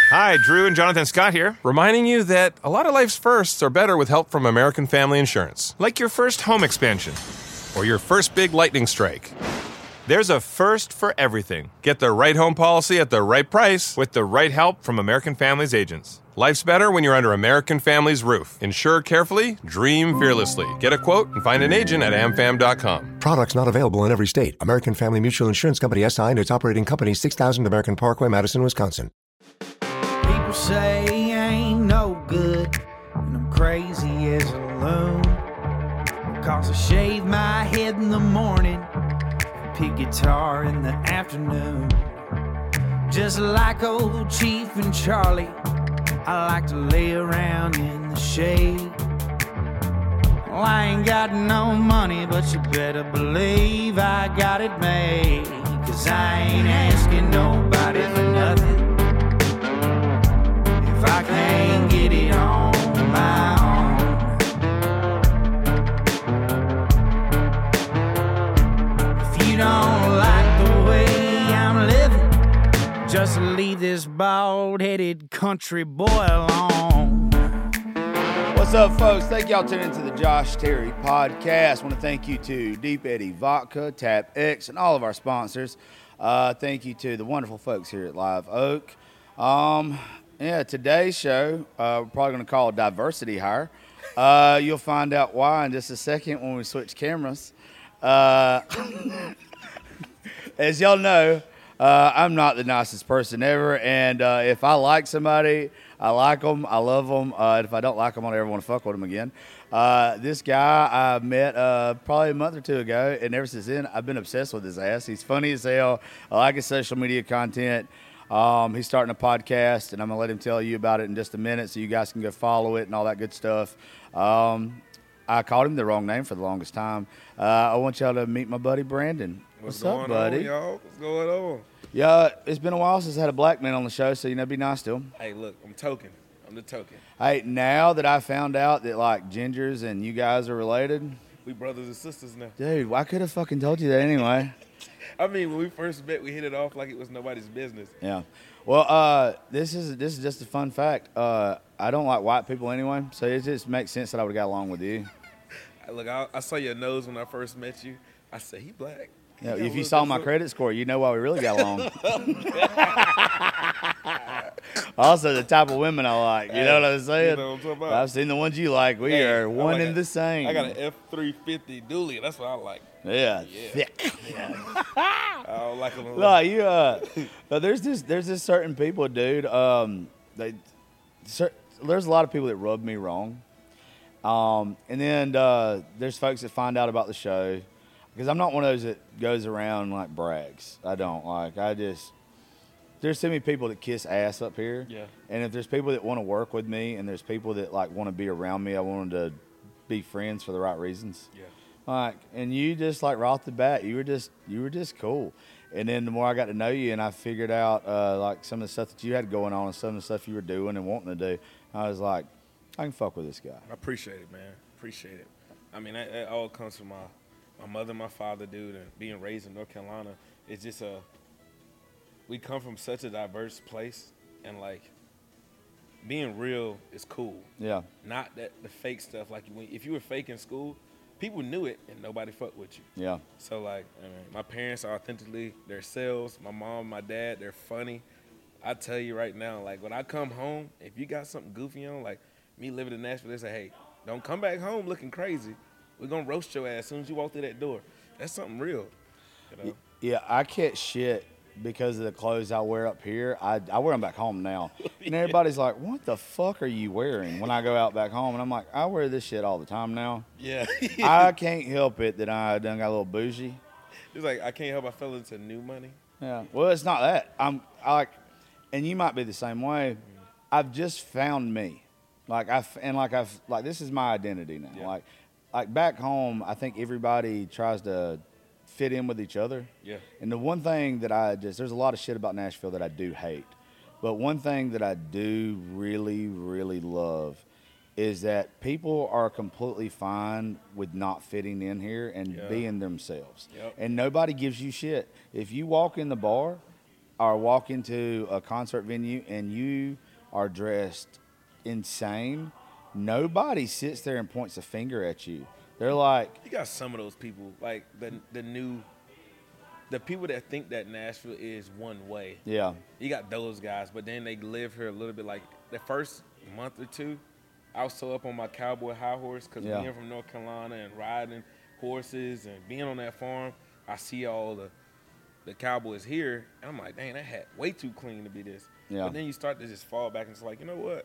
Hi, Drew and Jonathan Scott here, reminding you that a lot of life's firsts are better with help from American Family Insurance. Like your first home expansion or your first big lightning strike. There's a first for everything. Get the right home policy at the right price with the right help from American Family's agents. Life's better when you're under American Family's roof. Insure carefully, dream fearlessly. Get a quote and find an agent at amfam.com. Products not available in every state. American Family Mutual Insurance Company SI and its operating company 6000 American Parkway, Madison, Wisconsin. People say I ain't no good, and I'm crazy as a loon. Because I shave my head in the morning, pick guitar in the afternoon. Just like old Chief and Charlie, I like to lay around in the shade. Well, I ain't got no money, but you better believe I got it made. 'Cause I ain't asking nobody for nothing if I can't get it on my own. If you don't like the way I'm living, just leave this bald-headed country boy alone. What's up, folks? Thank y'all tuning into the Josh Terry podcast. I want to thank you to Deep Eddy Vodka, Tap X, and all of our sponsors. Thank you to the wonderful folks here at Live Oak. Today's show, we're probably going to call it Diversity Hire. You'll find out why in just a second when we switch cameras. As y'all know, I'm not the nicest person ever, and if I like somebody, I like them, I love them. If I don't like them, I don't ever want to fuck with them again. This guy I met probably a month or two ago, and ever since then, I've been obsessed with his ass. He's funny as hell. I like his social media content. He's starting a podcast, and I'm going to let him tell you about it in just a minute so you guys can go follow it and all that good stuff. I called him the wrong name for the longest time. I want y'all to meet my buddy Brandon. What's up, buddy? On, y'all? What's going on? Yeah, it's been a while since I had a black man on the show, so, be nice to him. Hey, look, I'm token. I'm the token. Hey, now that I found out that, Gingers and you guys are related. We brothers and sisters now. Dude, I could have fucking told you that anyway. I mean, when we first met, we hit it off like it was nobody's business. Yeah. Well, this is just a fun fact. I don't like white people anyway, so it just makes sense that I would have got along with you. Look, I saw your nose when I first met you. I said, he black. Yeah, if you saw my credit score, you know why we really got along. Also, the type of women I like. You know what I'm saying? You know what I'm talking about? I've seen the ones you like. We are one and the same. I got an F-350 dually. That's what I like. Yeah. Thick. I don't like them. No, there's this certain people, dude. There's a lot of people that rub me wrong. And then there's folks that find out about the show. Because I'm not one of those that goes around and, brags. I don't. There's so many people that kiss ass up here. Yeah. And if there's people that want to work with me and there's people that, want to be around me, I want them to be friends for the right reasons. Yeah. And you just, right off the bat, you were just cool. And then the more I got to know you and I figured out, some of the stuff that you had going on and some of the stuff you were doing and wanting to do, I was like, I can fuck with this guy. I appreciate it, man. Appreciate it. I mean, it all comes from my mother and my father, dude, and being raised in North Carolina. It's just we come from such a diverse place, and being real is cool. Yeah. Not that the fake stuff. If you were fake in school, people knew it and nobody fucked with you. Yeah. So my parents are authentically themselves. My mom, my dad, they're funny. I tell you right now, when I come home, if you got something goofy on, me living in Nashville, they say, hey, don't come back home looking crazy. We're going to roast your ass as soon as you walk through that door. That's something real. You know? Yeah, I catch shit because of the clothes I wear up here. I wear them back home now. And everybody's like, what the fuck are you wearing when I go out back home? And I'm like, I wear this shit all the time now. Yeah. I can't help it that I done got a little bougie. It's I can't help I fell into new money. Yeah. Well, it's not that. And you might be the same way. I've just found me. This is my identity now. Yeah. Back home, I think everybody tries to fit in with each other. Yeah. And the one thing that there's a lot of shit about Nashville that I do hate. But one thing that I do really, really love is that people are completely fine with not fitting in here and being themselves. Yep. And nobody gives you shit. If you walk in the bar or walk into a concert venue and you are dressed insane, nobody sits there and points a finger at you. They're like, You got some of those people, like the people that think that Nashville is one way. yeah, You got those guys, but then they live here a little bit. Like the first month or two, I was so up on my cowboy high horse because Yeah. being from North Carolina and riding horses and being on that farm, I see all the cowboys here, and I'm like, dang, that hat way too clean to be this. Yeah. But then you start to just fall back and it's like, you know what?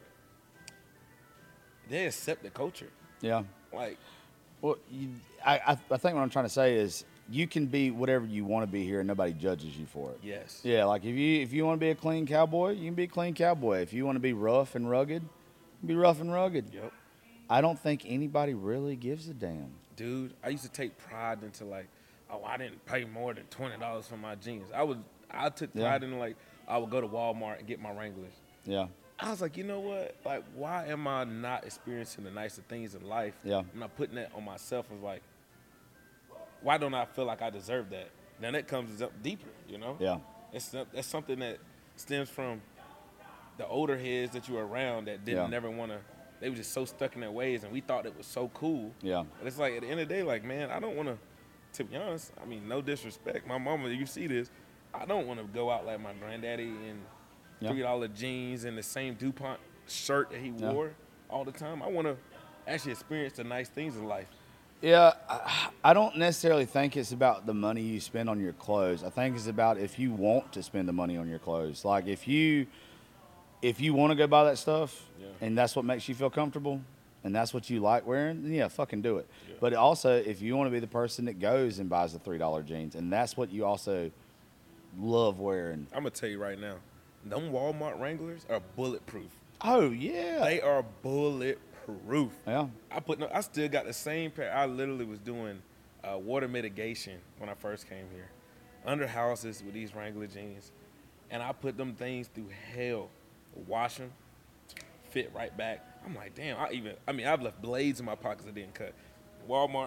They accept the culture. yeah. Like, Well, I think what I'm trying to say is you can be whatever you want to be here and nobody judges you for it. yes. Yeah, like if you want to be a clean cowboy, you can be a clean cowboy. If you want to be rough and rugged, you can be rough and rugged. Yep. I don't think anybody really gives a damn. Dude, I used to take pride into like, oh, I didn't pay more than $20 for my jeans. I took Yeah. pride in like, I would go to Walmart and get my Wranglers. Yeah, I was like, you know what? Like, why am I not experiencing the nicer things in life? Yeah. I'm not putting that on myself. It's like, why don't I feel like I deserve that? Now that comes up deeper, you know? yeah, That's something that stems from the older heads that you were around that didn't Yeah. never want to. They were just so stuck in their ways, and we thought it was so cool. yeah, But it's like at the end of the day, like, man, I don't want to be honest, I mean, no disrespect. My mama, you see this, I don't want to go out like my granddaddy in Yeah. $3 jeans and the same DuPont shirt that he Yeah. wore all the time. I want to actually experience the nice things in life. yeah. I don't necessarily think it's about the money you spend on your clothes. I think it's about if you want to spend the money on your clothes. Like if you want to go buy that stuff Yeah. and that's what makes you feel comfortable and that's what you like wearing, then yeah, fucking do it. Yeah. But also, if you want to be the person that goes and buys the $3 jeans and that's what you also love wearing. I'm going to tell you right now, them Walmart Wranglers are bulletproof. Oh, yeah. They are bulletproof. Yeah. I still got the same pair. I literally was doing water mitigation when I first came here, under houses with these Wrangler jeans, and I put them things through hell. Wash them, fit right back. I'm like, damn. I've left blades in my pockets that didn't cut. Walmart,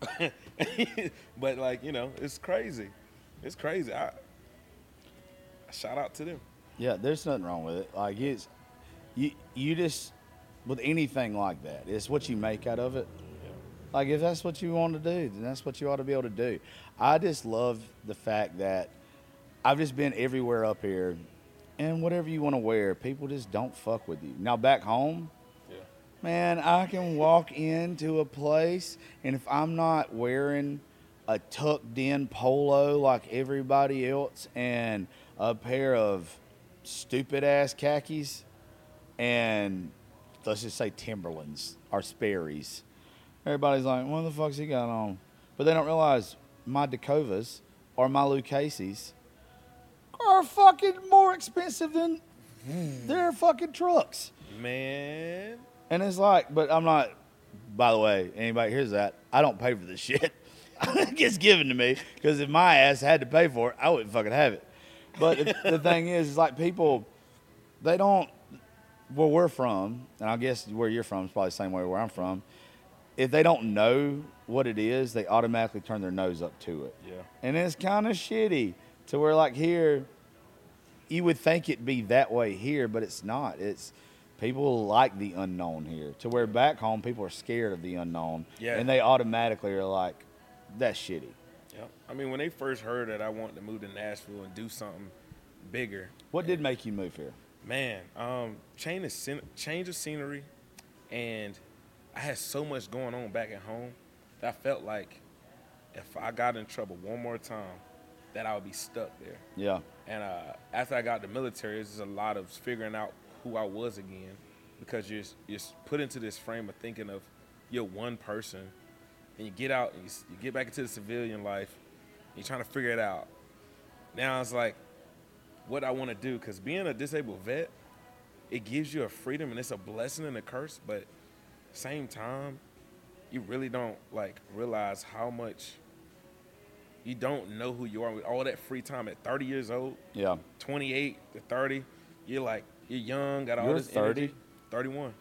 but like, you know, it's crazy. It's crazy. I shout out to them. Yeah, there's nothing wrong with it. Like you just with anything like that, it's what you make out of it. Like if that's what you want to do, then that's what you ought to be able to do. I just love the fact that I've just been everywhere up here, and whatever you want to wear, people just don't fuck with you. Now back home, Yeah. man, I can walk into a place, and if I'm not wearing a tucked-in polo like everybody else and a pair of stupid-ass khakis and let's just say Timberlands or Sperry's, everybody's like, what the fuck's he got on? But they don't realize my Dakovas or my Lucchese's are fucking more expensive than their fucking trucks. Man. And it's like, but I'm not, by the way, anybody hears that, I don't pay for this shit. It gets given to me because if my ass had to pay for it, I wouldn't fucking have it. But the thing is like people, they don't, where we're from, and I guess where you're from is probably the same way where I'm from, if they don't know what it is, they automatically turn their nose up to it. Yeah. And it's kind of shitty to where like here, you would think it'd be that way here, but it's not. It's people like the unknown here. To where back home, people are scared of the unknown. Yeah. And they automatically are like, that's shitty. Yeah. I mean, when they first heard that I wanted to move to Nashville and do something bigger, What did make you move here? man, change of scenery, and I had so much going on back at home that I felt like if I got in trouble one more time, that I would be stuck there. Yeah. And after I got the military, it was a lot of figuring out who I was again, because you're put into this frame of thinking of you're one person, and you get out and you get back into the civilian life, and you're trying to figure it out. Now it's like what I want to do, because being a disabled vet, it gives you a freedom and it's a blessing and a curse, but same time, you really don't like realize how much you don't know who you are with all that free time at 30 years old. Yeah. 28 to 30, you're young, got all You're this 30? energy. 31.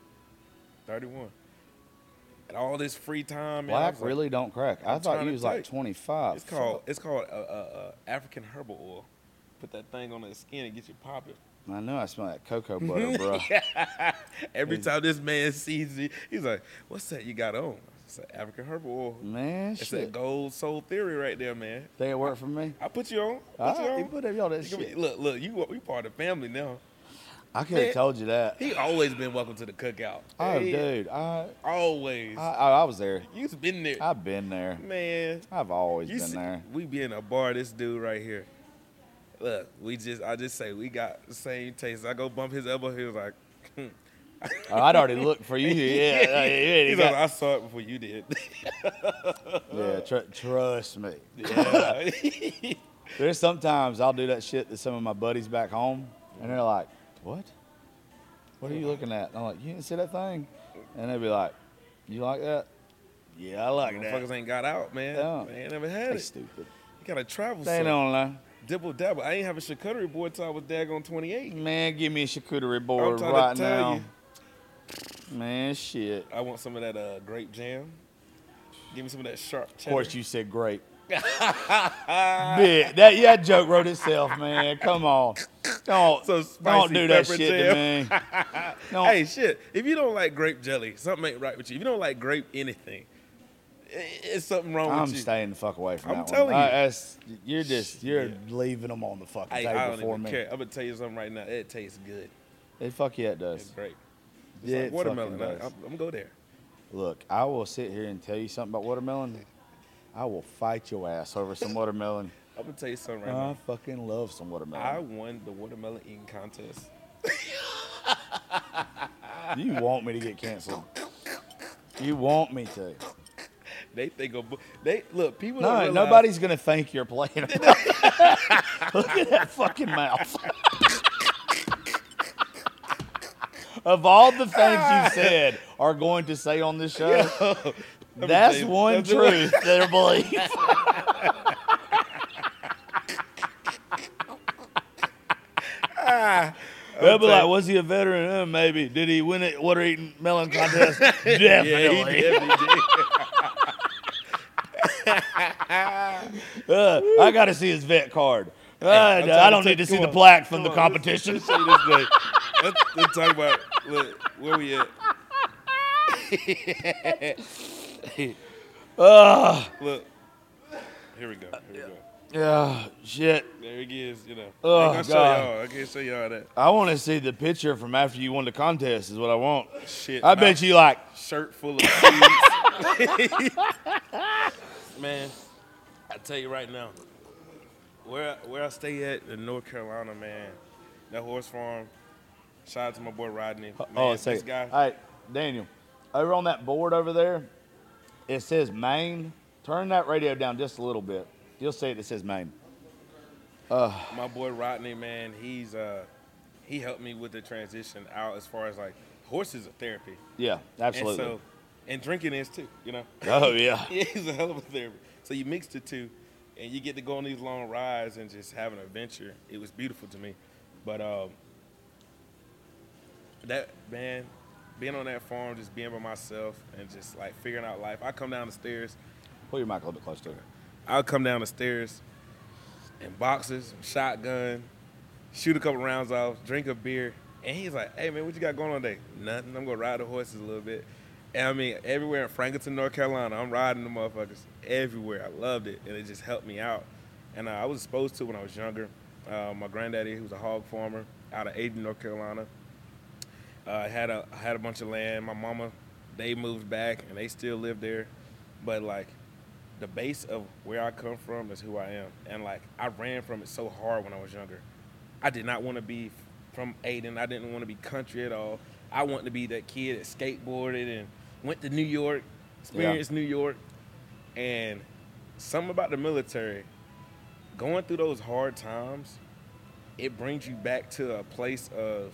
And all this free time. Man, I Black was like, really don't crack. I I'm thought trying you to was like tell you. 25. It's called African herbal oil. Put that thing on the skin and get you popping. I know I smell that cocoa butter, bro. Every time this man sees me, he's like, "What's that you got on?" It's like African herbal oil. Man, It's shit. that gold soul theory right there, man. Think it worked for me? I put you on. All Put you right, on. you put y'all that You can be- shit. Look, we part of the family now. I could have Man. told you that. He always been welcome to the cookout. Oh, Hey, dude. I always. was there. You's been there, I've been there. man. I've always You been see, there. we be in a bar. This dude right here. Look, I just say we got the same taste. I go bump his elbow. He was like, Oh, I'd already looked for you. Yeah, He's like, I saw it before you did. trust me. Yeah. There's sometimes I'll do that shit to some of my buddies back home, and they're like, "What? What are you looking at?" And I'm like, "You didn't see that thing?" And they'll be like, "You like that?" Yeah, I like that. Motherfuckers ain't got out, man. Yeah. They ain't never had They it. stupid. You gotta travel. They some. don't know. Dibble dabble. I ain't have a charcuterie board till I was daggone 28. Man, give me a charcuterie I'm board trying right to tell now. you. Man, shit. I want some of that grape jam. Give me some of that sharp cheddar. Of course, you said great. That joke wrote itself, man. Come on. Don't spicy do that pepper shit jam. to me. Don't- Hey, shit. If you don't like grape jelly, something ain't right with you. If you don't like grape anything, it's something wrong I'm with you. staying the fuck away from I'm that telling one. you. You're leaving them on the fucking Hey, table I don't for even me. care. I'm gonna tell you something right now. It tastes good. Fuck yeah, it does. It's great. It's Yeah, like it watermelon. fucking does. I'm gonna go there. Look, I will sit here and tell you something about watermelon. I will fight your ass over some watermelon. I'm gonna tell you something right I now. fucking love some watermelon. I won the watermelon eating contest. You want me to get canceled? You want me to? They think look. People No, don't realize, nobody's gonna think you're playing. Look at that fucking mouth. Of all the things you said are going to say on this show, that's tell you, one that's the one- truth that I believe. They'll be like, was he a veteran? Maybe. Did he win it water eating melon contest? Definitely. Yeah, he definitely did. I got to see his vet card. I'm trying I don't to need to come see the on, plaque from the come on, competition. Let's say this day. Let's talk about where we at. Look, here we go. Yeah, shit. There he is. Oh, I ain't gonna show God. y'all. I can't show y'all that I want to see the picture from after you won the contest is what I want. shit. I bet you like, Shirt full of seeds. Man, I tell you right now, where I stay at in North Carolina, man, that horse farm. Shout out to my boy Rodney. Man, say, this guy. all right, Daniel, over on that board over there, it says Maine. Turn that radio down just a little bit. You'll see it says Maine. My boy Rodney, man, he helped me with the transition out as far as like horses are therapy. Yeah, absolutely. And drinking is too, Oh, yeah. It's a hell of a therapy. So you mix the two, and you get to go on these long rides and just have an adventure. It was beautiful to me. But that, man, being on that farm, just being by myself and just like figuring out life. I come down the stairs. Pull your mic a little bit closer to it. I'll come down the stairs in boxers, shotgun, shoot a couple rounds off, drink a beer. And he's like, hey, man, what you got going on today? Nothing. I'm going to ride the horses a little bit. And I mean, everywhere in Franklinton, North Carolina, I'm riding the motherfuckers everywhere. I loved it, and it just helped me out. And I was exposed to it when I was younger. My granddaddy, who was a hog farmer out of Aden, North Carolina, had a bunch of land. My mama, they moved back, and they still live there. But, like, the base of where I come from is who I am. And, like, I ran from it so hard when I was younger. I did not want to be from Aden. I didn't want to be country at all. I wanted to be that kid that skateboarded and went to New York, experienced New York. And something about the military, going through those hard times, it brings you back to a place of,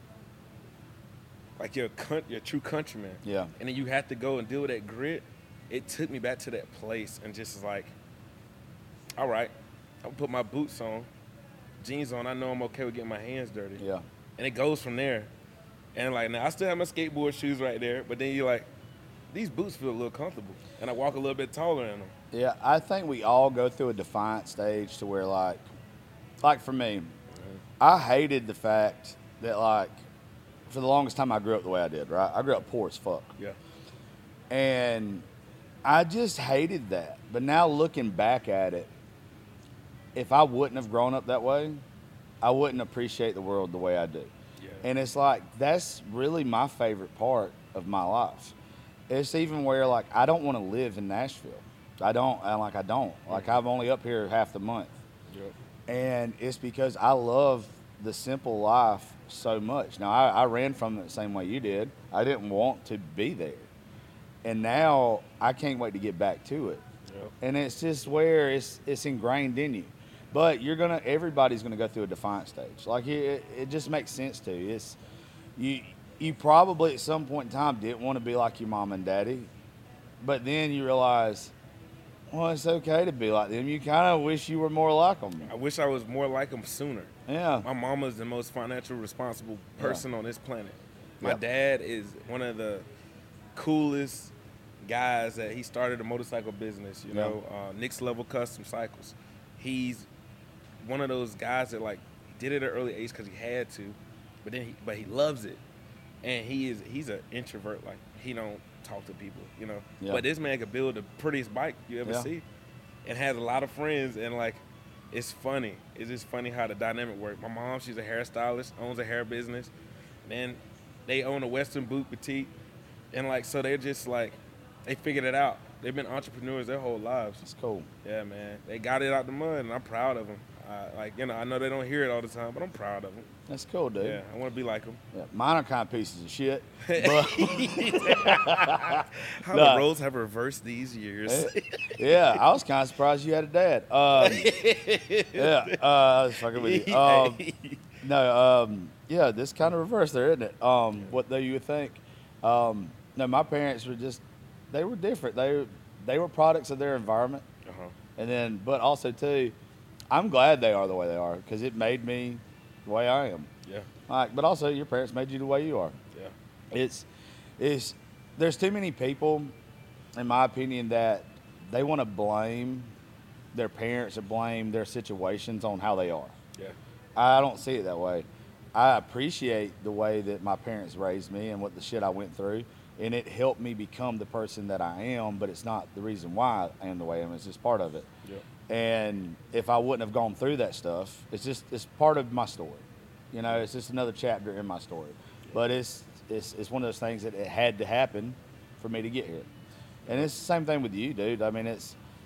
like, your true countryman. Yeah. And then you have to go and deal with that grit. It took me back to that place and just like, all right, I'll put my boots on, jeans on. I know I'm okay with getting my hands dirty. Yeah. And it goes from there. And like, now I still have my skateboard shoes right there, but then you're like, these boots feel a little comfortable. And I walk a little bit taller in them. Yeah, I think we all go through a defiant stage to where, like, like for me, I hated the fact that, like, for the longest time I grew up the way I did, right? I grew up poor as fuck. Yeah. And I just hated that. But now looking back at it, if I wouldn't have grown up that way, I wouldn't appreciate the world the way I do. Yeah. And it's like, that's really my favorite part of my life. It's even where, like, I don't want to live in Nashville. I don't. Like, I'm only up here half the month. Yep. And it's because I love the simple life so much. Now, I ran from it the same way you did. I didn't want to be there. And now I can't wait to get back to it. Yep. And it's just where it's ingrained in you. But everybody's gonna go through a defiant stage. Like, it just makes sense to you. It's you probably at some point in time didn't want to be like your mom and daddy, but then you realize, well, it's okay to be like them. You kind of wish you were more like them. I wish I was more like them sooner. Yeah. My mama's the most financially responsible person on this planet. My Yep. dad is one of the coolest guys that he started a motorcycle business, you know, Nick's Level Custom Cycles. He's one of those guys that, like, did it at an early age because he had to, but he loves it. And he's an introvert. Like, he don't talk to people, you know. Yeah. But this man could build the prettiest bike you ever see, and has a lot of friends. And, like, it's funny. It's just funny how the dynamic works. My mom, she's a hairstylist, owns a hair business. Then they own a Western boot boutique, and, like, so they're just like, they figured it out. They've been entrepreneurs their whole lives. It's cool. Yeah, man. They got it out the mud, and I'm proud of them. Like, you know, I know they don't hear it all the time, but I'm proud of them. That's cool, dude. Yeah, I want to be like them. Yeah, mine are kind of pieces of shit. But How the roles have reversed these years. yeah, I was kind of surprised you had a dad. Yeah, I was fucking with you. Yeah, this kind of reversed there, isn't it? What though you would think? No, my parents were they were different. They were products of their environment, and then, but also too, I'm glad they are the way they are because it made me the way I am. Yeah. Like, but also your parents made you the way you are. Yeah. There's too many people, in my opinion, that they want to blame their parents or blame their situations on how they are. Yeah. I don't see it that way. I appreciate the way that my parents raised me and what the shit I went through, and it helped me become the person that I am, but it's not the reason why I am the way I am. It's just part of it. Yeah. And if I wouldn't have gone through that stuff, it's part of my story. You know, it's just another chapter in my story. But it's one of those things that it had to happen for me to get here. And it's the same thing with you, dude. I mean,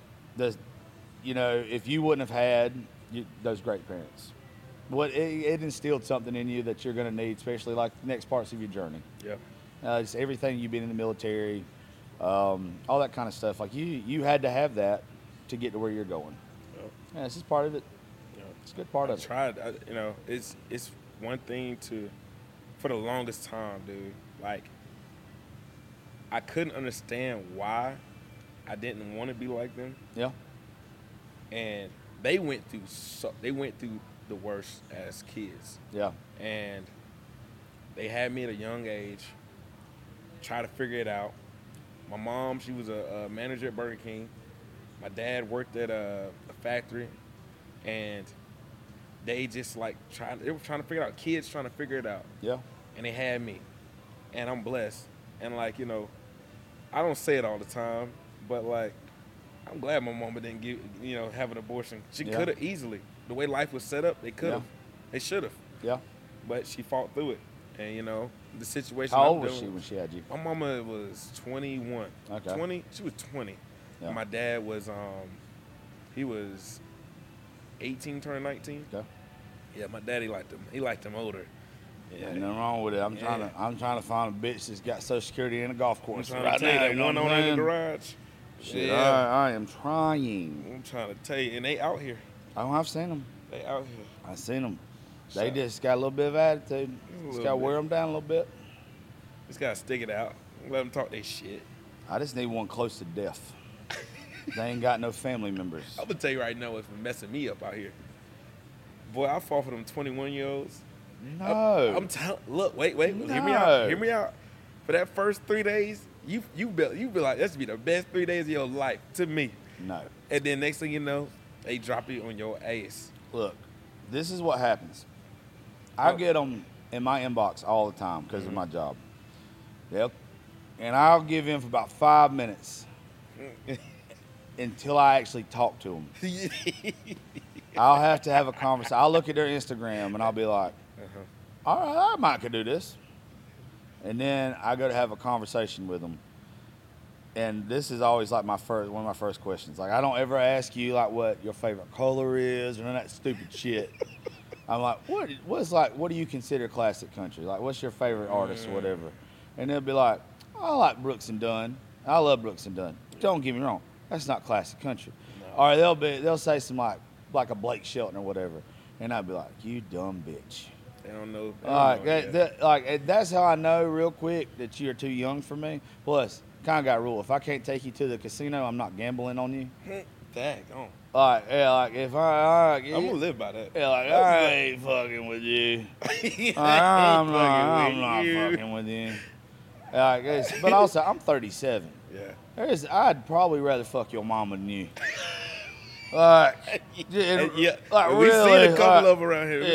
if you wouldn't have had those great parents, it instilled something in you that you're going to need, especially like the next parts of your journey. Yeah. Just everything you've been in the military, all that kind of stuff. Like you had to have that to get to where you're going. Yep. Yeah, this is part of it. Yep. It's a good part of it. I tried. It's one thing for the longest time, dude. Like, I couldn't understand why I didn't want to be like them. Yeah. And they went through the worst as kids. Yeah. And they had me at a young age, try to figure it out. My mom, she was a manager at Burger King. My dad worked at a factory, and they just they were trying to figure it out. Kids trying to figure it out. Yeah. And they had me, and I'm blessed. And I don't say it all the time, but like, I'm glad my mama didn't have an abortion. She could have easily. The way life was set up, they could have. Yeah. They should have. Yeah. But she fought through it. And, the situation. How old was she when she had you? My mama was 21. Okay. She was 20. Yeah. And my dad was, he was 18, turning 19. Okay. Yeah, my daddy liked them older. Yeah, nothing wrong with it. I'm trying to find a bitch that's got Social Security in a golf I'm course trying right to tell you now. that You know one what on I'm in the saying? garage. Shit, Yeah. I am trying. I'm trying to tell you, and they out here. Oh, I've seen them. They out here. I've seen them. They So- just got a little bit of attitude. little Just got to bit. wear them down a little bit. Just gotta stick it out. Let them talk their shit. I just need one close to death. They ain't got no family members. I'm gonna tell you right now what's been messing me up out here. Boy, I fall for them 21-year-olds. No. I'm telling. Look, wait. Hear me No. out. Hear me out. For that first 3 days, you be like, that's be the best 3 days of your life to me. No. And then next thing you know, they drop you on your ass. Look, this is what happens. I get them in my inbox all the time because of my job. Yep. And I'll give in for about 5 minutes until I actually talk to them. I'll have to have a conversation. I'll look at their Instagram and I'll be like, all right, I might could do this. And then I go to have a conversation with them. And this is always like one of my first questions. Like, I don't ever ask you like what your favorite color is or none of that stupid shit. I'm like, what do you consider classic country? Like, what's your favorite artist or whatever? And they'll be like, I like Brooks and Dunn. I love Brooks and Dunn. Don't get me wrong, that's not classic country. No. Or they'll say some like a Blake Shelton or whatever, and I'd be like, you dumb bitch. They don't know. That's how I know real quick that you're too young for me. Plus, kind of got a rule: if I can't take you to the casino, I'm not gambling on you. Dang, on. If I'm gonna live by that. Yeah, like I ain't fucking with you. I'm not fucking with you. But also, I'm 37. Yeah. I'd probably rather fuck your mama than you. We've seen a couple of around here.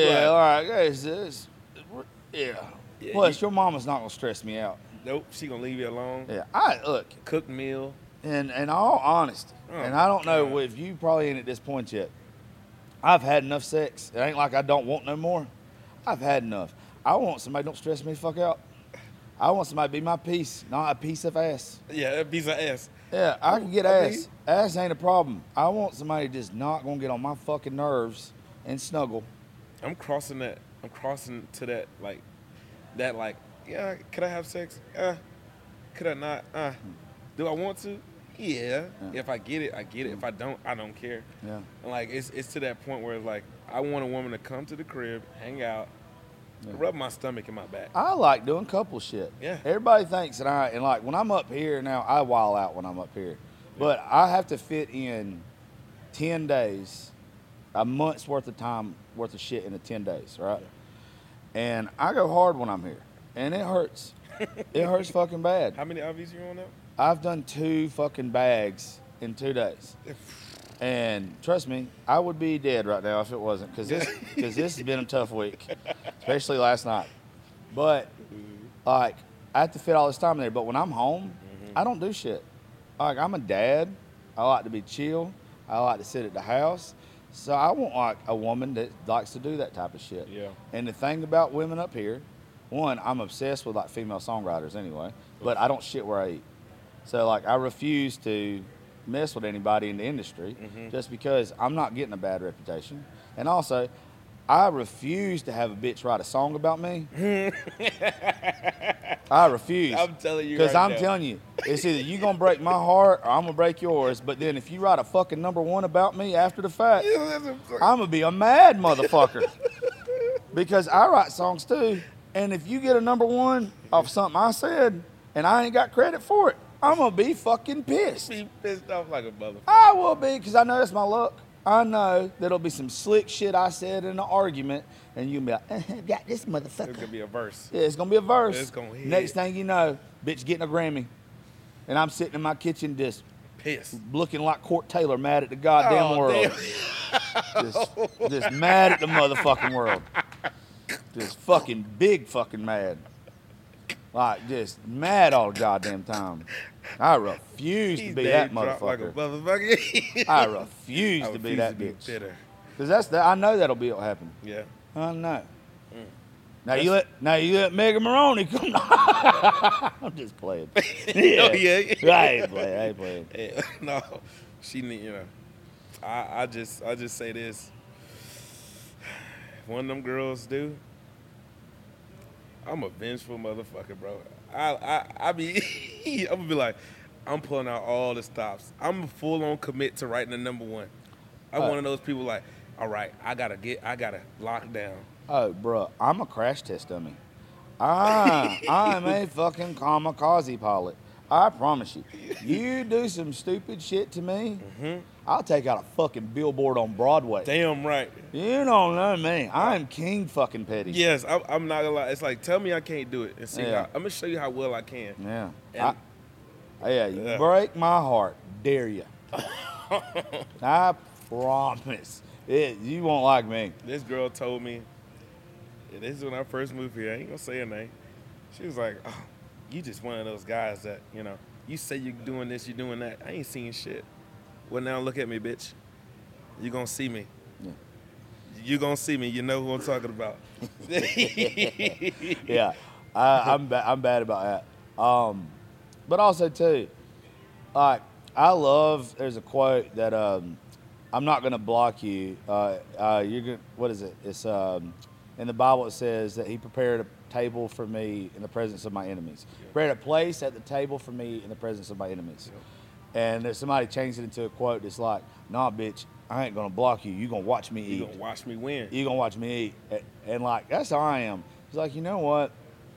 Yeah. Plus, your mama's not gonna stress me out. Nope, she gonna leave you alone. Yeah, look. Cook meal. And all honesty, and I don't know if you probably ain't at this point yet. I've had enough sex. It ain't like I don't want no more. I've had enough. I want somebody don't stress me the fuck out. I want somebody to be my piece, not a piece of ass. Yeah, a piece of ass. Yeah, I can get ass. Ass ain't a problem. I want somebody just not gonna get on my fucking nerves and snuggle. I'm crossing that. I'm crossing to that like, yeah, could I have sex? Could I not? Do I want to? Yeah. If I get it, I get it. If I don't care. Yeah. And like it's to that point where like I want a woman to come to the crib, hang out, rub my stomach and my back. I like doing couple shit. Yeah. Everybody thinks that like when I'm up here now, I wild out when I'm up here. But I have to fit in 10 days, a month's worth of shit into 10 days, right? Yeah. And I go hard when I'm here. And it hurts. It hurts fucking bad. How many IVs you on now? I've done 2 fucking bags in 2 days. And trust me, I would be dead right now if it wasn't, because this has been a tough week, especially last night. But, like, I have to fit all this time in there. But when I'm home, I don't do shit. Like, I'm a dad. I like to be chill. I like to sit at the house. So I want, like, a woman that likes to do that type of shit. Yeah. And the thing about women up here, one, I'm obsessed with, like, female songwriters anyway, but I don't shit where I eat. So, like, I refuse to mess with anybody in the industry just because I'm not getting a bad reputation. And also, I refuse to have a bitch write a song about me. I refuse. I'm telling you because I'm telling you, it's either you gonna break my heart or I'm gonna break yours. But then if you write a fucking #1 about me after the fact, I'm gonna be a mad motherfucker. Because I write songs too, and if you get a #1 off something I said and I ain't got credit for it, I'm gonna be fucking pissed. Be pissed off like a motherfucker. I will be, because I know that's my luck. I know there'll be some slick shit I said in an argument, and you'll be like, got this motherfucker. It's gonna be a verse. Yeah, it's gonna be a verse. It's gonna hit. Next thing you know, bitch getting a Grammy. And I'm sitting in my kitchen just pissed, looking like Court Taylor, mad at the goddamn world. Just mad at the motherfucking world. Just fucking big fucking mad. Like, just mad all the goddamn time. I refuse to be that motherfucker. Like a motherfucker. I refuse to be that bitch. Because I know that'll happen. Yeah. I know. Now you let Megan Maroney come. I'm just playing. Yeah. Oh, yeah. I ain't playing. Yeah. No, she need. I just say this. If one of them girls do, I'm a vengeful motherfucker, bro. I'm gonna be like, I'm pulling out all the stops. I'm full on commit to writing the #1. I'm one of those people like, all right, I gotta lock down. Oh, bro, I'm a crash test dummy. I'm a fucking kamikaze pilot. I promise you. You do some stupid shit to me, I'll take out a fucking billboard on Broadway. Damn right. You don't know me. I'm king fucking petty. Yes, I'm not gonna lie. It's like, tell me I can't do it and see how. I'm gonna show you how well I can. Yeah. You break my heart. Dare you. I promise. You won't like me. This girl told me, and this is when I first moved here. I ain't gonna say her name. She was like, "Oh, you just one of those guys that, you say you're doing this, you're doing that. I ain't seeing shit." Well, now look at me, bitch. You gonna see me. Yeah. You gonna see me. You know who I'm talking about. Yeah, I'm bad about that. But also too, like there's a quote that I'm not gonna block you. You're gonna, what is it? It's in the Bible it says that He prepared a table for me in the presence of my enemies. Prepared a place at the table for me in the presence of my enemies. And there's somebody changed it into a quote that's like, "Nah, bitch, I ain't gonna block you. You gonna watch me eat. You gonna watch me win. You gonna watch me eat." And like that's how I am. It's like, you know what?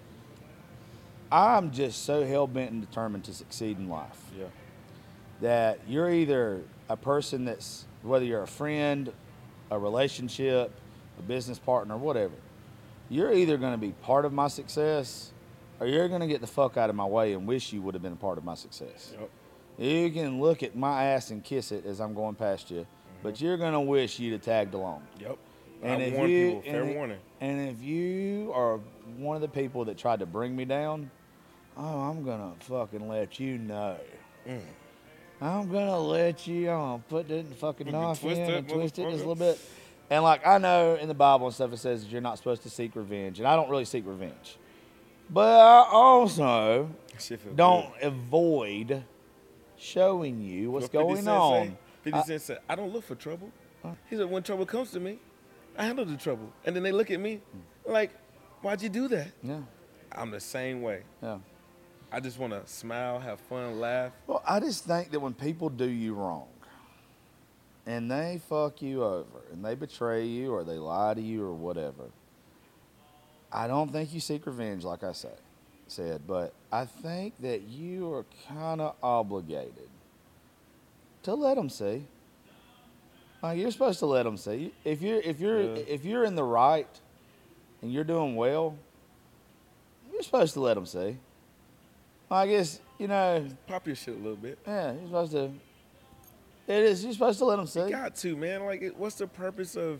I'm just so hell bent and determined to succeed in life. Yeah. That you're either a person that's, whether you're a friend, a relationship, a business partner, whatever, you're either going to be part of my success or you're going to get the fuck out of my way and wish you would have been a part of my success. Yep. You can look at my ass and kiss it as I'm going past you, but you're going to wish you'd have tagged along. Yep. And I if warn you, people, fair warning. And if you are one of the people that tried to bring me down, I'm going to fucking let you know. I'm going to let you, I'm going to put the fucking knife in and twist it just a little bit. And like, I know in the Bible and stuff it says that you're not supposed to seek revenge, and I don't really seek revenge. But I also don't avoid showing you what's going on. 50 Cent said, "I don't look for trouble." He said, "When trouble comes to me, I handle the trouble." And then they look at me like, "Why'd you do that?" Yeah. I'm the same way. Yeah. I just want to smile, have fun, laugh. Well, I just think that when people do you wrong and they fuck you over and they betray you or they lie to you or whatever, I don't think you seek revenge, like I said, but I think that you are kind of obligated to let them see. Like, you're supposed to let them see. If you're in the right and you're doing well, you're supposed to let them see. I guess, Pop your shit a little bit. yeah, you're supposed to. It is. You're supposed to let them see. You got to, man. Like, what's the purpose of,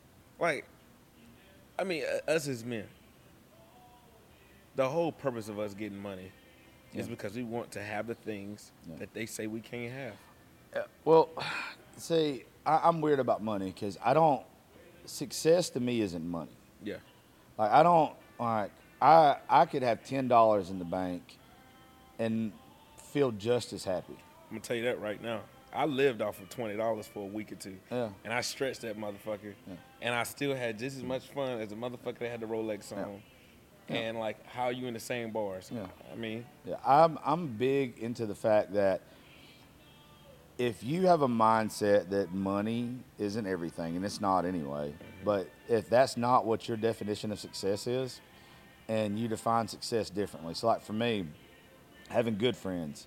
us as men? The whole purpose of us getting money is because we want to have the things that they say we can't have. Well, see, I'm weird about money because success to me isn't money. Yeah. I could have $10 in the bank and feel just as happy. I'm going to tell you that right now. I lived off of $20 for a week or two. Yeah. And I stretched that motherfucker. Yeah. And I still had just as much fun as a motherfucker that had the Rolex on. Yeah. And, how you in the same bars. Yeah. I mean. Yeah, I'm big into the fact that if you have a mindset that money isn't everything, and it's not anyway, but if that's not what your definition of success is, and you define success differently. So, for me, having good friends,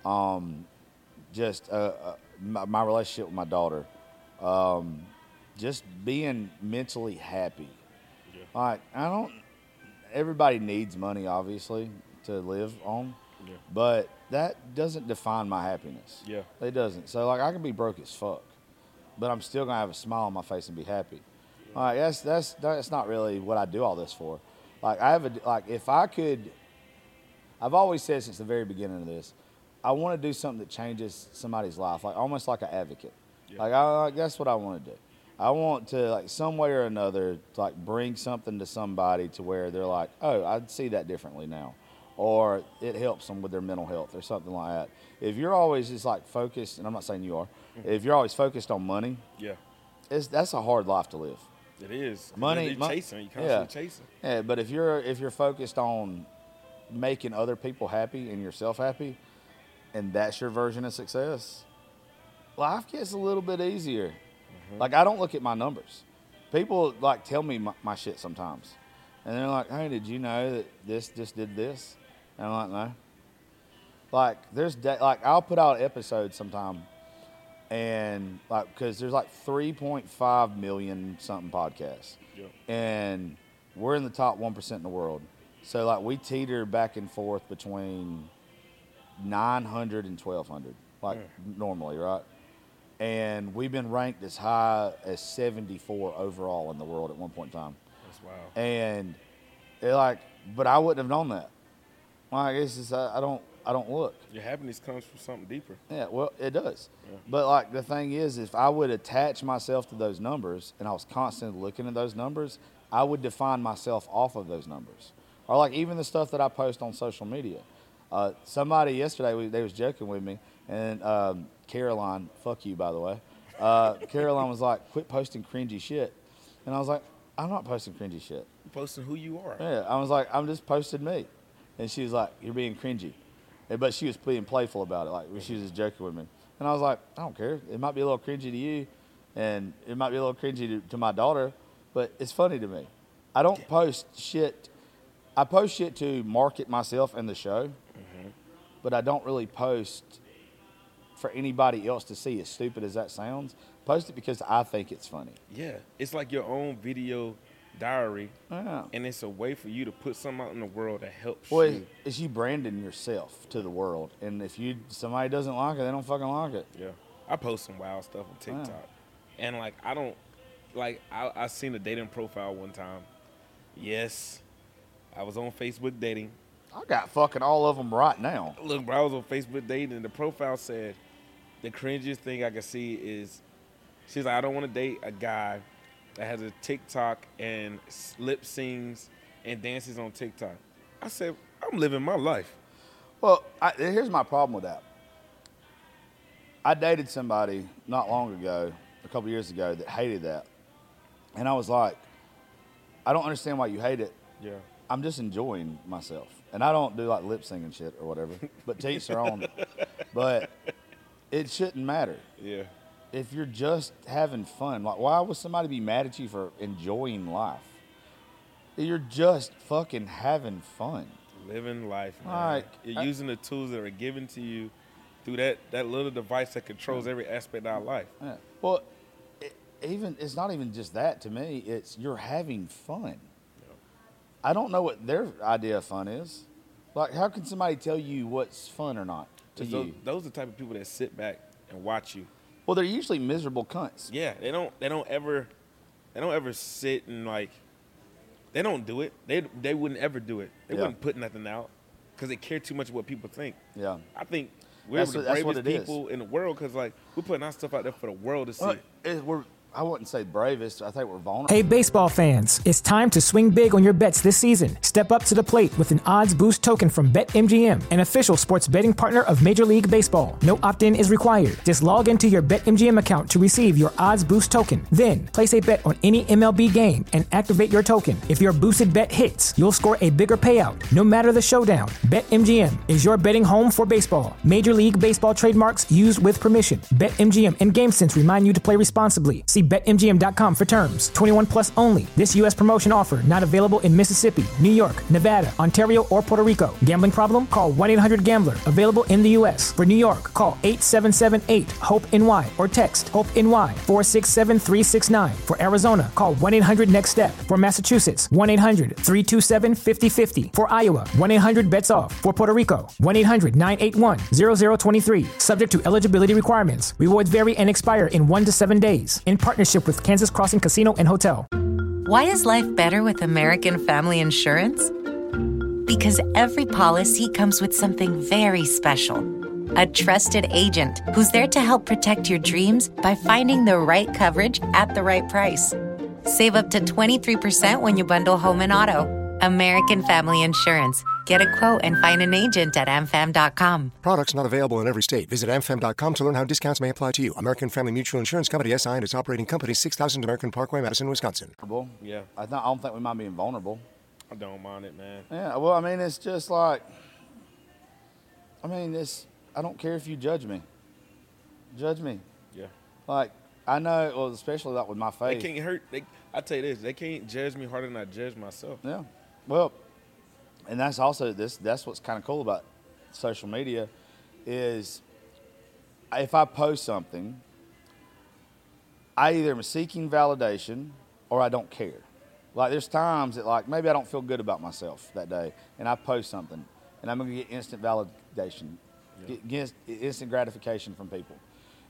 just my relationship with my daughter, just being mentally happy. Yeah. Everybody needs money, obviously, to live on, but that doesn't define my happiness. Yeah. It doesn't. So, I can be broke as fuck, but I'm still going to have a smile on my face and be happy. That's not really what I do all this for. If I could, I've always said since the very beginning of this, I want to do something that changes somebody's life, almost like an advocate. Yeah. That's what I want to do. I want to, some way or another, bring something to somebody to where they're like, oh, I see that differently now. Or it helps them with their mental health or something like that. If you're always just, focused, and I'm not saying you are, if you're always focused on money, that's a hard life to live. It is. Money, you're chasing. You're constantly chasing. Yeah, but if you're focused on making other people happy and yourself happy, and that's your version of success, life gets a little bit easier. I don't look at my numbers. People tell me my shit sometimes, and they're like, "Hey, did you know that this just did this?" And I'm like, "No." There's I'll put out episodes sometime, and because there's 3.5 million something podcasts, and we're in the top 1% in the world. So we teeter back and forth between 900 and 1,200, normally, right? and we've been ranked as high as 74 overall in the world at one point in time. That's wild. And they're like, but I wouldn't have known that. Like, it's just, I don't look. Your happiness comes from something deeper. Yeah, well, it does. Yeah. But like the thing is, if I would attach myself to those numbers and I was constantly looking at those numbers, I would define myself off of those numbers. Or like even the stuff that I post on social media. Somebody yesterday, they was joking with me, and Caroline, fuck you by the way. Caroline was like, quit posting cringy shit. And I was like, I'm not posting cringy shit. You're posting who you are. Yeah, I was like, I'm just posting me. And she was like, you're being cringy. But she was being playful about it. Like, she was just joking with me. And I was like, I don't care. It might be a little cringy to you, and it might be a little cringy to my daughter, but it's funny to me. I don't post shit. I post shit to market myself and the show, but I don't really post for anybody else to see, as stupid as that sounds. Post it because I think it's funny. Yeah, it's like your own video diary, Yeah. and it's a way for you to put something out in the world that helps Well, you. it's you branding yourself to the world, and if somebody doesn't like it, they don't fucking like it. Yeah, I post some wild stuff on TikTok, and like I don't like I seen a dating profile one time. Yes, I was on Facebook dating. I got fucking all of them right now. Look, bro, I was on Facebook dating, and the profile said the cringiest thing I could see is she's like, I don't want to date a guy that has a TikTok and lip sings and dances on TikTok. I said, I'm living my life. Well, here's my problem with that. I dated somebody not long ago, a couple years ago, that hated that. And I was like, I don't understand why you hate it. Yeah. I'm just enjoying myself. And I don't do like lip singing shit or whatever, but to each their own. But it shouldn't matter. Yeah. If you're just having fun, like why would somebody be mad at you for enjoying life? You're just fucking having fun. Living life, man. Like, You're using the tools that are given to you through that little device that controls every aspect of our life. Yeah. Well, it's not even just that to me. It's you're having fun. I don't know what their idea of fun is. Like, how can somebody tell you what's fun or not to you? Those are the type of people that sit back and watch you. Well, they're usually miserable cunts. Yeah, they don't ever sit and like, they don't do it. They wouldn't ever do it. They wouldn't put nothing out because they care too much what people think. Yeah. I think we're the That's what bravest it is. people in the world because like we're putting our stuff out there for the world to see. Well, I wouldn't say bravest. I think we're vulnerable. Hey, baseball fans, it's time to swing big on your bets this season. Step up to the plate with an odds boost token from BetMGM, an official sports betting partner of Major League Baseball. No opt-in is required. Just log into your BetMGM account to receive your odds boost token. Then, place a bet on any MLB game and activate your token. If your boosted bet hits, you'll score a bigger payout, no matter the showdown. BetMGM is your betting home for baseball. Major League Baseball trademarks used with permission. BetMGM and GameSense remind you to play responsibly. See BetMGM.com for terms. 21 plus only. This U.S. promotion offer not available in Mississippi, New York, Nevada, Ontario, or Puerto Rico. Gambling problem? Call 1-800-GAMBLER. Available in the U.S. For New York, call 877-8-HOPE-NY or text HOPE-NY 467-369. For Arizona, call 1-800-NEXT-STEP. For Massachusetts, 1-800-327-5050. For Iowa, 1-800-BETS-OFF. For Puerto Rico, 1-800-981-0023. Subject to eligibility requirements. Rewards vary and expire in 1 to 7 days. In partnership with Kansas Crossing Casino and Hotel. Why is life better with American Family Insurance? Because every policy comes with something very special. A trusted agent who's there to help protect your dreams by finding the right coverage at the right price. Save up to 23% when you bundle home and auto. American Family Insurance. Get a quote and find an agent at amfam.com. Products not available in every state. Visit amfam.com to learn how discounts may apply to you. American Family Mutual Insurance Company, SI, and its operating company, 6000 American Parkway, Madison, Wisconsin. Yeah. I don't think we mind being vulnerable. I don't mind it, man. Yeah, well, I mean, it's just like, I don't care if you judge me. Judge me. Yeah. Like, I know, well, especially like with my They faith. can't hurt. I tell you this, they can't judge me harder than I judge myself. Yeah. Well, and that's also that's what's kind of cool about social media is if I post something, I either am seeking validation or I don't care. Like there's times that like maybe I don't feel good about myself that day and I post something and I'm going to get instant validation, get instant gratification from people.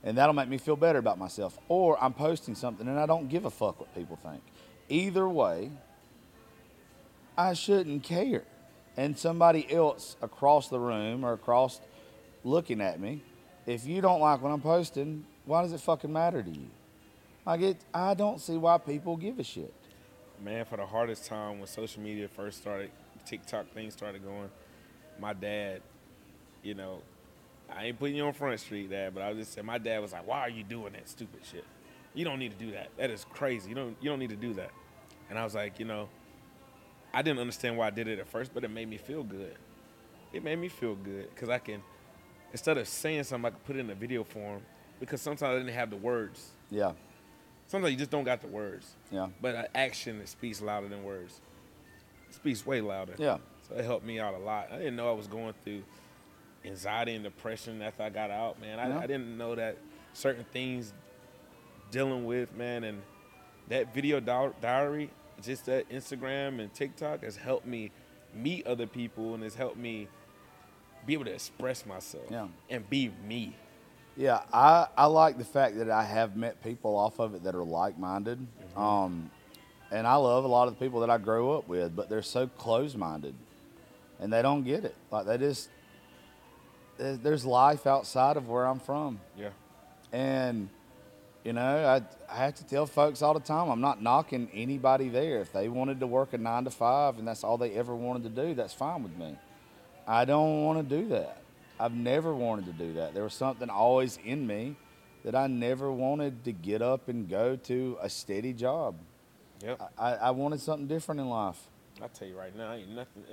and that'll make me feel better about myself. Or I'm posting something and I don't give a fuck what people think. Either way, I shouldn't care. And somebody else across the room or across looking at me, if you don't like what I'm posting, why does it fucking matter to you? I don't see why people give a shit. Man, for the hardest time when social media first started, TikTok thing started going, my dad, you know, I ain't putting you on Front Street, Dad, but I was just saying, my dad was like, why are you doing that stupid shit? You don't need to do that. That is crazy. You don't need to do that. And I was like, you know, I didn't understand why I did it at first, but it made me feel good. It made me feel good because I can, instead of saying something, I could put it in a video form because sometimes I didn't have the words. Yeah. Sometimes you just don't got the words. Yeah. But an action that speaks louder than words. It speaks way louder. Yeah. So it helped me out a lot. I didn't know I was going through anxiety and depression after I got out, man. I didn't know that certain things dealing with, man, and that video diary, just that Instagram and TikTok has helped me meet other people and has helped me be able to express myself and be me. Yeah, I like the fact that I have met people off of it that are like-minded. Mm-hmm. And I love a lot of the people that I grew up with, but they're so closed-minded and they don't get it. Like there's life outside of where I'm from. Yeah. And, you know, I have to tell folks all the time, I'm not knocking anybody there. If they wanted to work a 9 to 5 and that's all they ever wanted to do, that's fine with me. I don't want to do that. I've never wanted to do that. There was something always in me that I never wanted to get up and go to a steady job. Yep. I wanted something different in life. I tell you right now,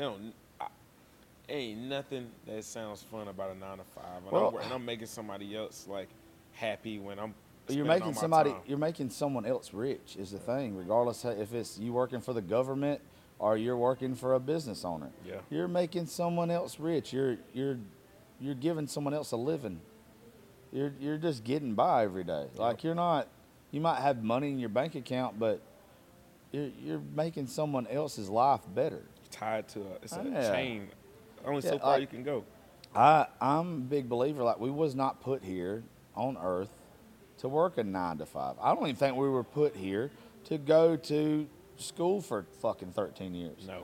ain't nothing that sounds fun about a 9 to 5. And I'm making somebody else like happy when I'm. You're making someone else rich is the thing, regardless if it's you working for the government or you're working for a business owner. Yeah. You're making someone else rich. You're giving someone else a living. You're just getting by every day. Like you might have money in your bank account, but you're making someone else's life better. Tied to a chain. Only so far you can go. I'm a big believer. Like we was not put here on Earth to work a 9 to 5. I don't even think we were put here to go to school for fucking 13 years. No.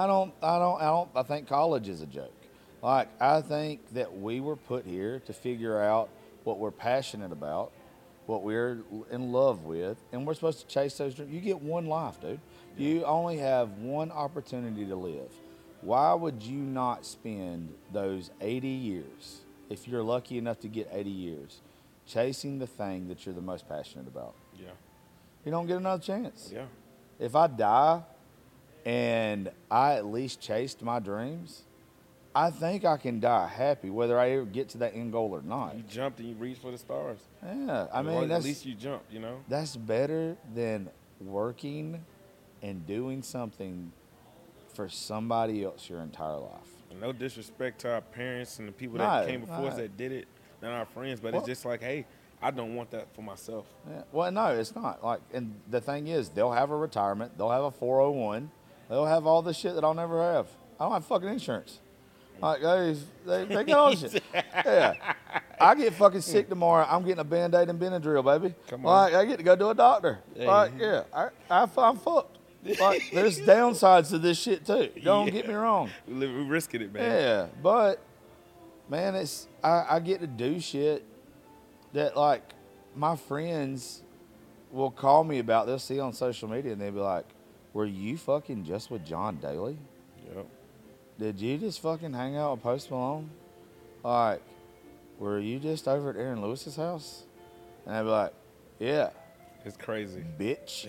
I think college is a joke. Like, I think that we were put here to figure out what we're passionate about, what we're in love with, and we're supposed to chase those dreams. You get one life, dude. Yeah. You only have one opportunity to live. Why would you not spend those 80 years, if you're lucky enough to get 80 years, chasing the thing that you're the most passionate about? Yeah. You don't get another chance. Yeah. If I die and I at least chased my dreams, I think I can die happy, whether I ever get to that end goal or not. You jumped and you reached for the stars. Yeah, I mean, at least you jumped, you know. That's better than working and doing something for somebody else your entire life. And no disrespect to our parents and the people that came before us that did it, they're our friends, but it's just like, hey, I don't want that for myself. Yeah. Well, no, it's not. Like, and the thing is, they'll have a retirement, they'll have a 401, they'll have all the shit that I'll never have. I don't have fucking insurance. Like, they got all the shit. Yeah. I get fucking sick tomorrow. I'm getting a Band-Aid and Benadryl, baby. Come on. Like, I get to go to a doctor. Hey. Like, yeah, I'm fucked. Like, there's downsides to this shit, too. Don't get me wrong. We're risking it, man. Yeah, but, man, I get to do shit that, like, my friends will call me about. They'll see on social media, and they'll be like, were you fucking just with John Daly? Yep. Did you just fucking hang out with Post Malone? Like, were you just over at Aaron Lewis's house? And I'd be like, yeah. It's crazy. Bitch.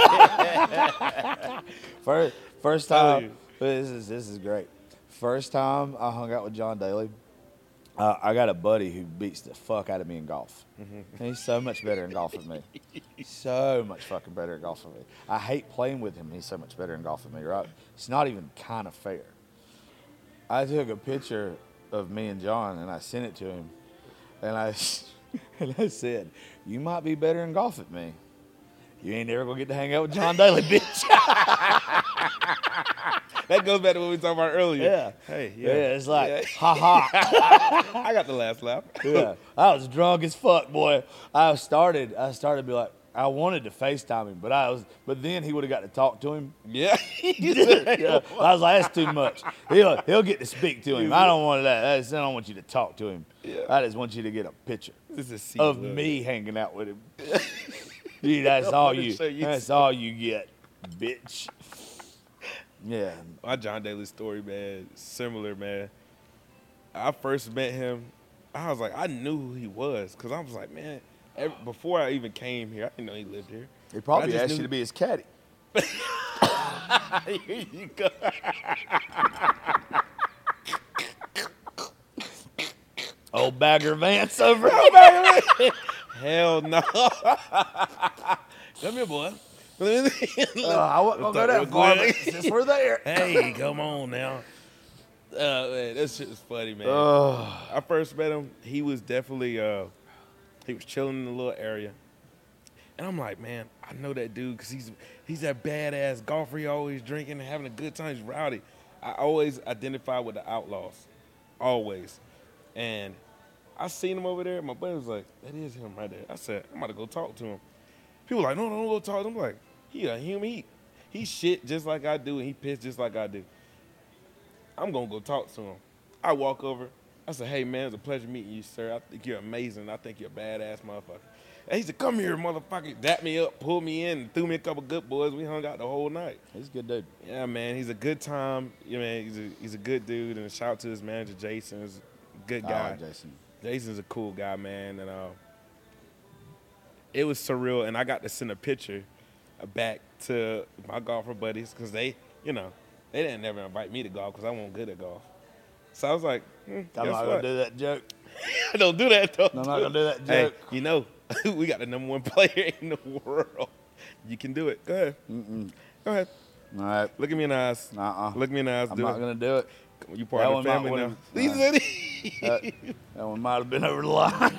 First time, this is great. First time I hung out with John Daly, I got a buddy who beats the fuck out of me in golf. Mm-hmm. He's so much better in golf than me. So much fucking better at golf than me. I hate playing with him. He's so much better in golf than me, right? It's not even kind of fair. I took a picture of me and John, and I sent it to him. And I said, you might be better in golf than me. You ain't never going to get to hang out with John Daly, bitch. That goes back to what we talked about earlier. Yeah. Hey, Yeah, yeah. it's like, Yeah. ha. I got the last laugh. Yeah. I was drunk as fuck, boy. I started to be like, I wanted to FaceTime him, but then he would have got to talk to him. Yeah. Yeah. I was like, that's too much. He'll get to speak to him. I don't want that. I don't want you to talk to him. Yeah. I just want you to get a picture This is of me hanging out with him. Dude, that's all you. show you That's all you get, bitch. Yeah. My John Daly story, man, similar, man. I first met him, I was like, I knew who he was, because I was like, man, before I even came here, I didn't know he lived here. He probably I just asked knew- you to be his caddy. Here you go. Old Bagger Vance over here. Hell no. Come here, boy. I wasn't going to go that far, but since we're there. Hey, come on now. Man, that shit is funny, man. I first met him. He was definitely, he was chilling in the little area. And I'm like, man, I know that dude because he's that badass golfer. He always drinking and having a good time. He's rowdy. I always identify with the outlaws. Always. And I seen him over there. My buddy was like, that is him right there. I said, I'm about to go talk to him. People were like, no, don't go talk to him. I'm like, he a human. He shit just like I do, and he piss just like I do. I'm going to go talk to him. I walk over. I said, hey, man, it's a pleasure meeting you, sir. I think you're amazing. I think you're a badass motherfucker. And he said, come here, motherfucker. Dapped me up, pulled me in, and threw me a couple good boys. We hung out the whole night. He's a good dude. Yeah, man, he's a good time. Yeah, man, he's a good dude. And a shout out to his manager, Jason. He's a good guy. I like Jason. Jason's a cool guy, man. And it was surreal. And I got to send a picture back to my golfer buddies because they didn't never invite me to golf because I wasn't good at golf. So I was like, I'm not going to do that joke. I don't do that, though. I'm not going to do that Hey, joke. we got the #1 player in the world. You can do it. Go ahead. Go ahead. All right. Look at me in the eyes. Look me in the eyes. I'm not going to do it. You part of the That family one now. might That one might have been over the line.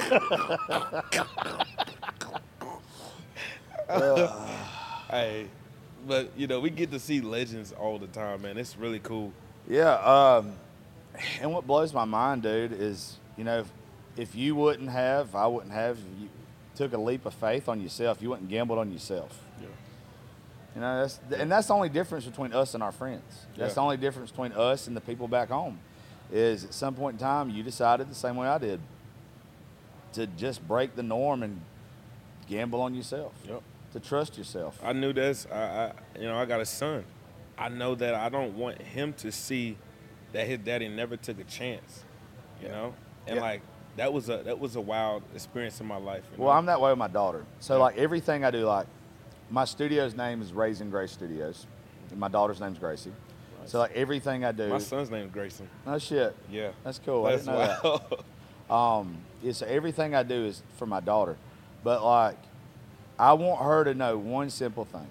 Hey, but we get to see legends all the time, man. It's really cool. Yeah. And what blows my mind, dude, is, if you wouldn't have, I wouldn't have, if you took a leap of faith on yourself, you wouldn't gambled on yourself. Yeah. That's the only difference between us and our friends. That's the only difference between us and the people back home, is at some point in time you decided the same way I did to just break the norm and gamble on yourself. Yep. To trust yourself. I knew this. I got a son. I know that I don't want him to see that his daddy never took a chance. And that was a wild experience in my life. Well, I'm that way with my daughter. So like everything I do, like my studio's name is Raising Grace Studios, and my daughter's name's Gracie. Nice. So like everything I do. My son's name is Grayson. Oh shit. Yeah. That's cool. That's I didn't know that. So everything I do is for my daughter, but like I want her to know one simple thing: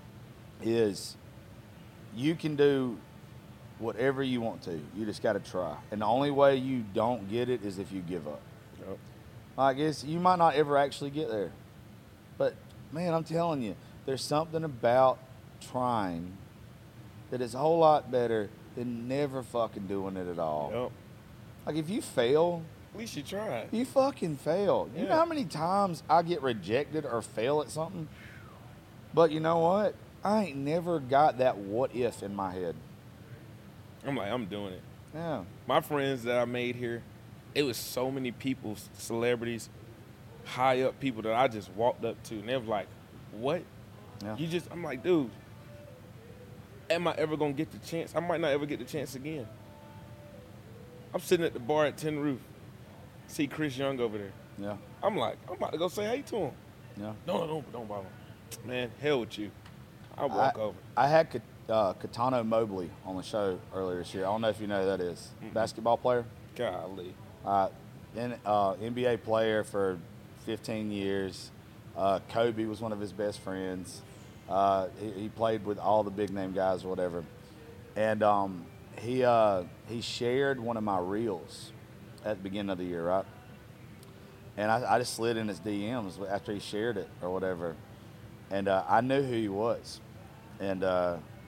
is you can do whatever you want to. You just got to try. And the only way you don't get it is if you give up. Yep. Like you might not ever actually get there. But man, I'm telling you, there's something about trying that is a whole lot better than never fucking doing it at all. Yep. Like if you fail, At least you tried. you fucking fail. You know Yeah. how many times I get rejected or fail at something? But you know what? I ain't never got that what if in my head. I'm like, I'm doing it. Yeah. My friends that I made here, it was so many people, celebrities, high up people that I just walked up to, and they were like, what? Yeah. I'm like, dude, am I ever going to get the chance? I might not ever get the chance again. I'm sitting at the bar at Tin Roof, see Chris Young over there. Yeah. I'm like, I'm about to go say hey to him. Yeah. No, don't bother him. Man, hell with you. I'll walk over. I had Katano Mobley on the show earlier this year. I don't know if you know who that is. Basketball player. Golly. NBA player for 15 years. Kobe was one of his best friends. He played with all the big name guys or whatever. And he shared one of my reels at the beginning of the year, right? And I just slid in his DMs after he shared it or whatever. And I knew who he was. And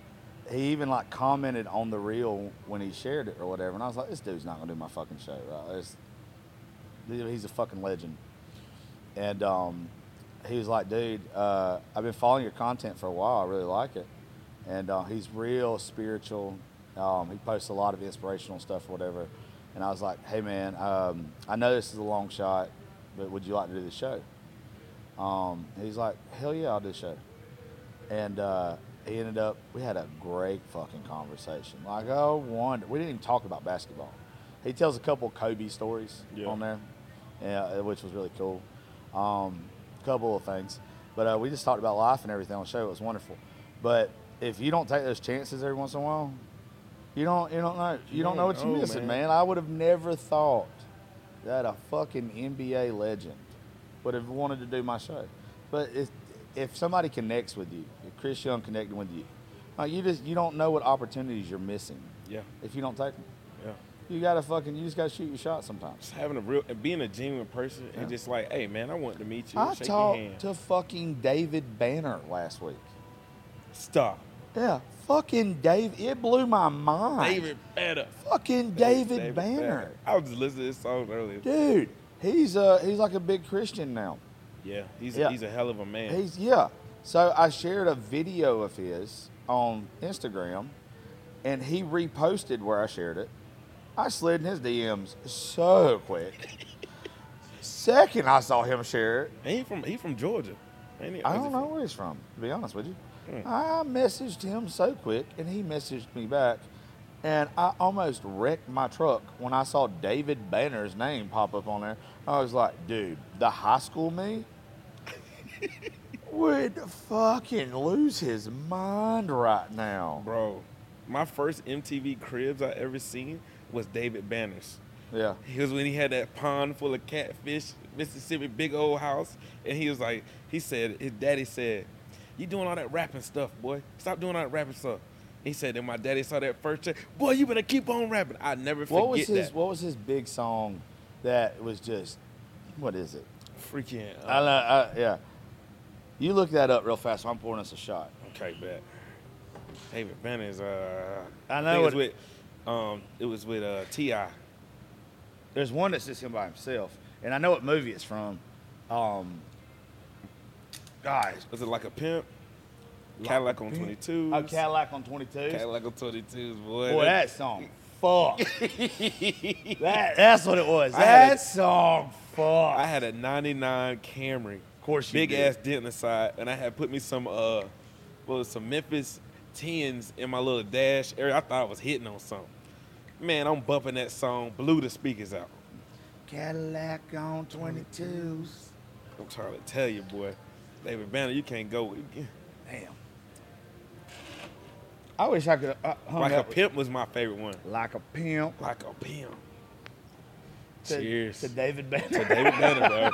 he even like commented on the reel when he shared it or whatever, and I was like, this dude's not gonna do my fucking show, right? He's a fucking legend. And he was like, dude, I've been following your content for a while. I really like it. And he's real spiritual. He posts a lot of inspirational stuff or whatever. And I was like, hey, man, I know this is a long shot, but would you like to do the show? He's like, hell yeah, I'll do the show. And he ended up, we had a great fucking conversation. Like, we didn't even talk about basketball. He tells a couple Kobe stories on there, which was really cool. Couple of things. But we just talked about life and everything on the show. It was wonderful. But if you don't take those chances every once in a while, you don't know what you're missing, man. I would have never thought that a fucking NBA legend would have wanted to do my show. But if somebody connects with you, if Chris Young connected with you, like you don't know what opportunities you're missing. Yeah. If you don't take them. Yeah. You just gotta shoot your shot sometimes. Just having being a genuine person and just like, hey man, I want to meet you. I shake your hand. talked to fucking David Banner last week. Stop. Yeah, fucking Dave. It blew my mind. David Banner. Fucking David Banner. I was just listening to this song earlier. Dude, he's like a big Christian now. Yeah, he's a hell of a man. So I shared a video of his on Instagram, and he reposted where I shared it. I slid in his DMs so quick. Second I saw him share it. And he from Georgia. Ain't he? I don't know where he's from, to be honest with you. I messaged him so quick, and he messaged me back, and I almost wrecked my truck when I saw David Banner's name pop up on there. I was like, dude, the high school me would fucking lose his mind right now. Bro, my first MTV Cribs I ever seen was David Banner's. Yeah. He was when he had that pond full of catfish, Mississippi, big old house, and he was like, his daddy said, you doing all that rapping stuff, boy. Stop doing all that rapping stuff. He said that my daddy saw that first check. Boy, you better keep on rapping. I never forget that. What was his big song that was just, what is it? Freaking. Yeah. You look that up real fast. So I'm pouring us a shot. Okay, bet. David Banner's. I know it was with T.I. There's one that's just him by himself, and I know what movie it's from. Guys, Was it Like a Pimp? Cadillac on 22s. Oh, Cadillac on 22s. Cadillac on 22s, boy. Boy, that song, fuck. That's what it was. That song, fuck. I had a 99 Camry. Of course you big did. ass dent in the side, and I had put me some Memphis 10s in my little dash area. I thought I was hitting on something. Man, I'm bumping that song, blew the speakers out. Cadillac on 22s. I'm trying to tell you, boy. David Banner, you can't go. Damn. I wish I could Like a Pimp was my favorite one. Like a Pimp. Like a Pimp. To, Cheers. to David Banner. To David Banner, bro.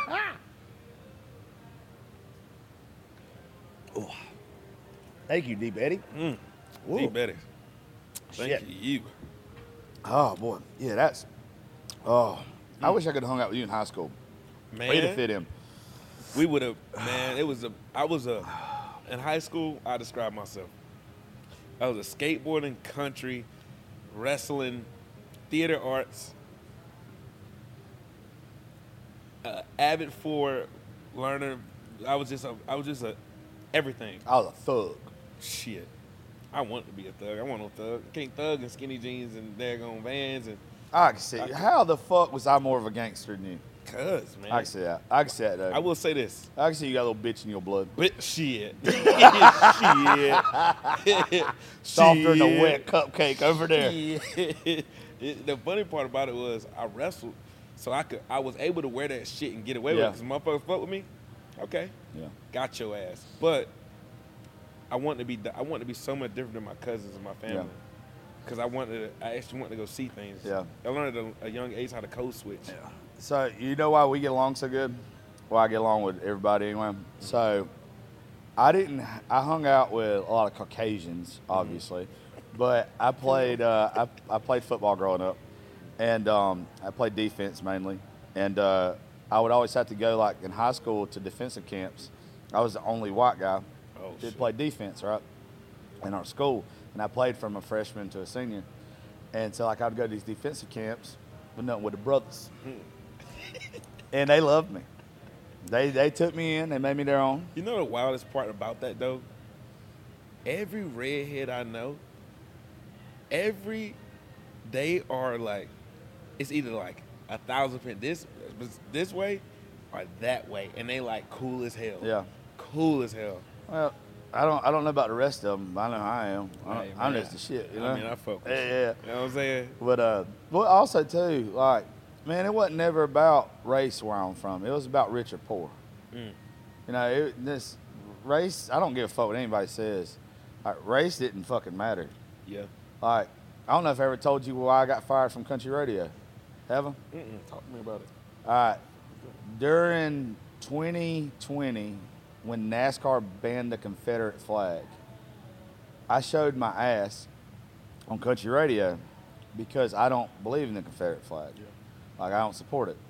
Oh. Thank you, D. Betty. D. Betty. Thank Shit. you. Oh, boy. Yeah, that's... Oh. I wish I could have hung out with you in high school. Man. Way to fit in. We would have, man, in high school, I described myself. I was a skateboarding, country, wrestling, theater arts, avid for learner. I was just a everything. I was a thug. Shit. I want to be a thug. I want no thug. Can't thug in skinny jeans and daggone Vans and. I can see. How the fuck was I more of a gangster than you? Cuz, man. I can see that. I can see that, though. I will say this. I can see you got a little bitch in your blood. But shit. Shit. Softer than a wet cupcake over there. The funny part about it was I wrestled, so I was able to wear that shit and get away with it because motherfuckers fuck with me. Okay. Yeah. Got your ass. But I want to be so much different than my cousins and my family. Because I actually wanted to go see things. Yeah. I learned at a young age how to code switch. Yeah. So, you know why we get along so good? Well, I get along with everybody anyway. So, I hung out with a lot of Caucasians, obviously. But I played football growing up. And I played defense mainly. And I would always have to go, like, in high school to defensive camps. I was the only white guy that played defense, right, in our school. and I played from a freshman to a senior. And so, like, I'd go to these defensive camps, but nothing with the brothers. And they loved me. They took me in. They made me their own. You know the wildest part about that, though? Every redhead I know, they are like, it's either like 1,000% this way or that way, and they like cool as hell. Yeah. Cool as hell. Well, I don't know about the rest of them, but I know I am. Hey, I'm man. just the shit, you know? I mean, I fuck with Yeah, you. yeah. You know what I'm saying? But also, too, like, man, it wasn't never about race where I'm from. It was about rich or poor. You know, this race, I don't give a fuck what anybody says. Like, race didn't fucking matter. Yeah. Like, I don't know if I ever told you why I got fired from country radio. Have I? Talk to me about it. All right. During 2020, when NASCAR banned the Confederate flag, I showed my ass on country radio because I don't believe in the Confederate flag. Yeah. Like, I don't support it.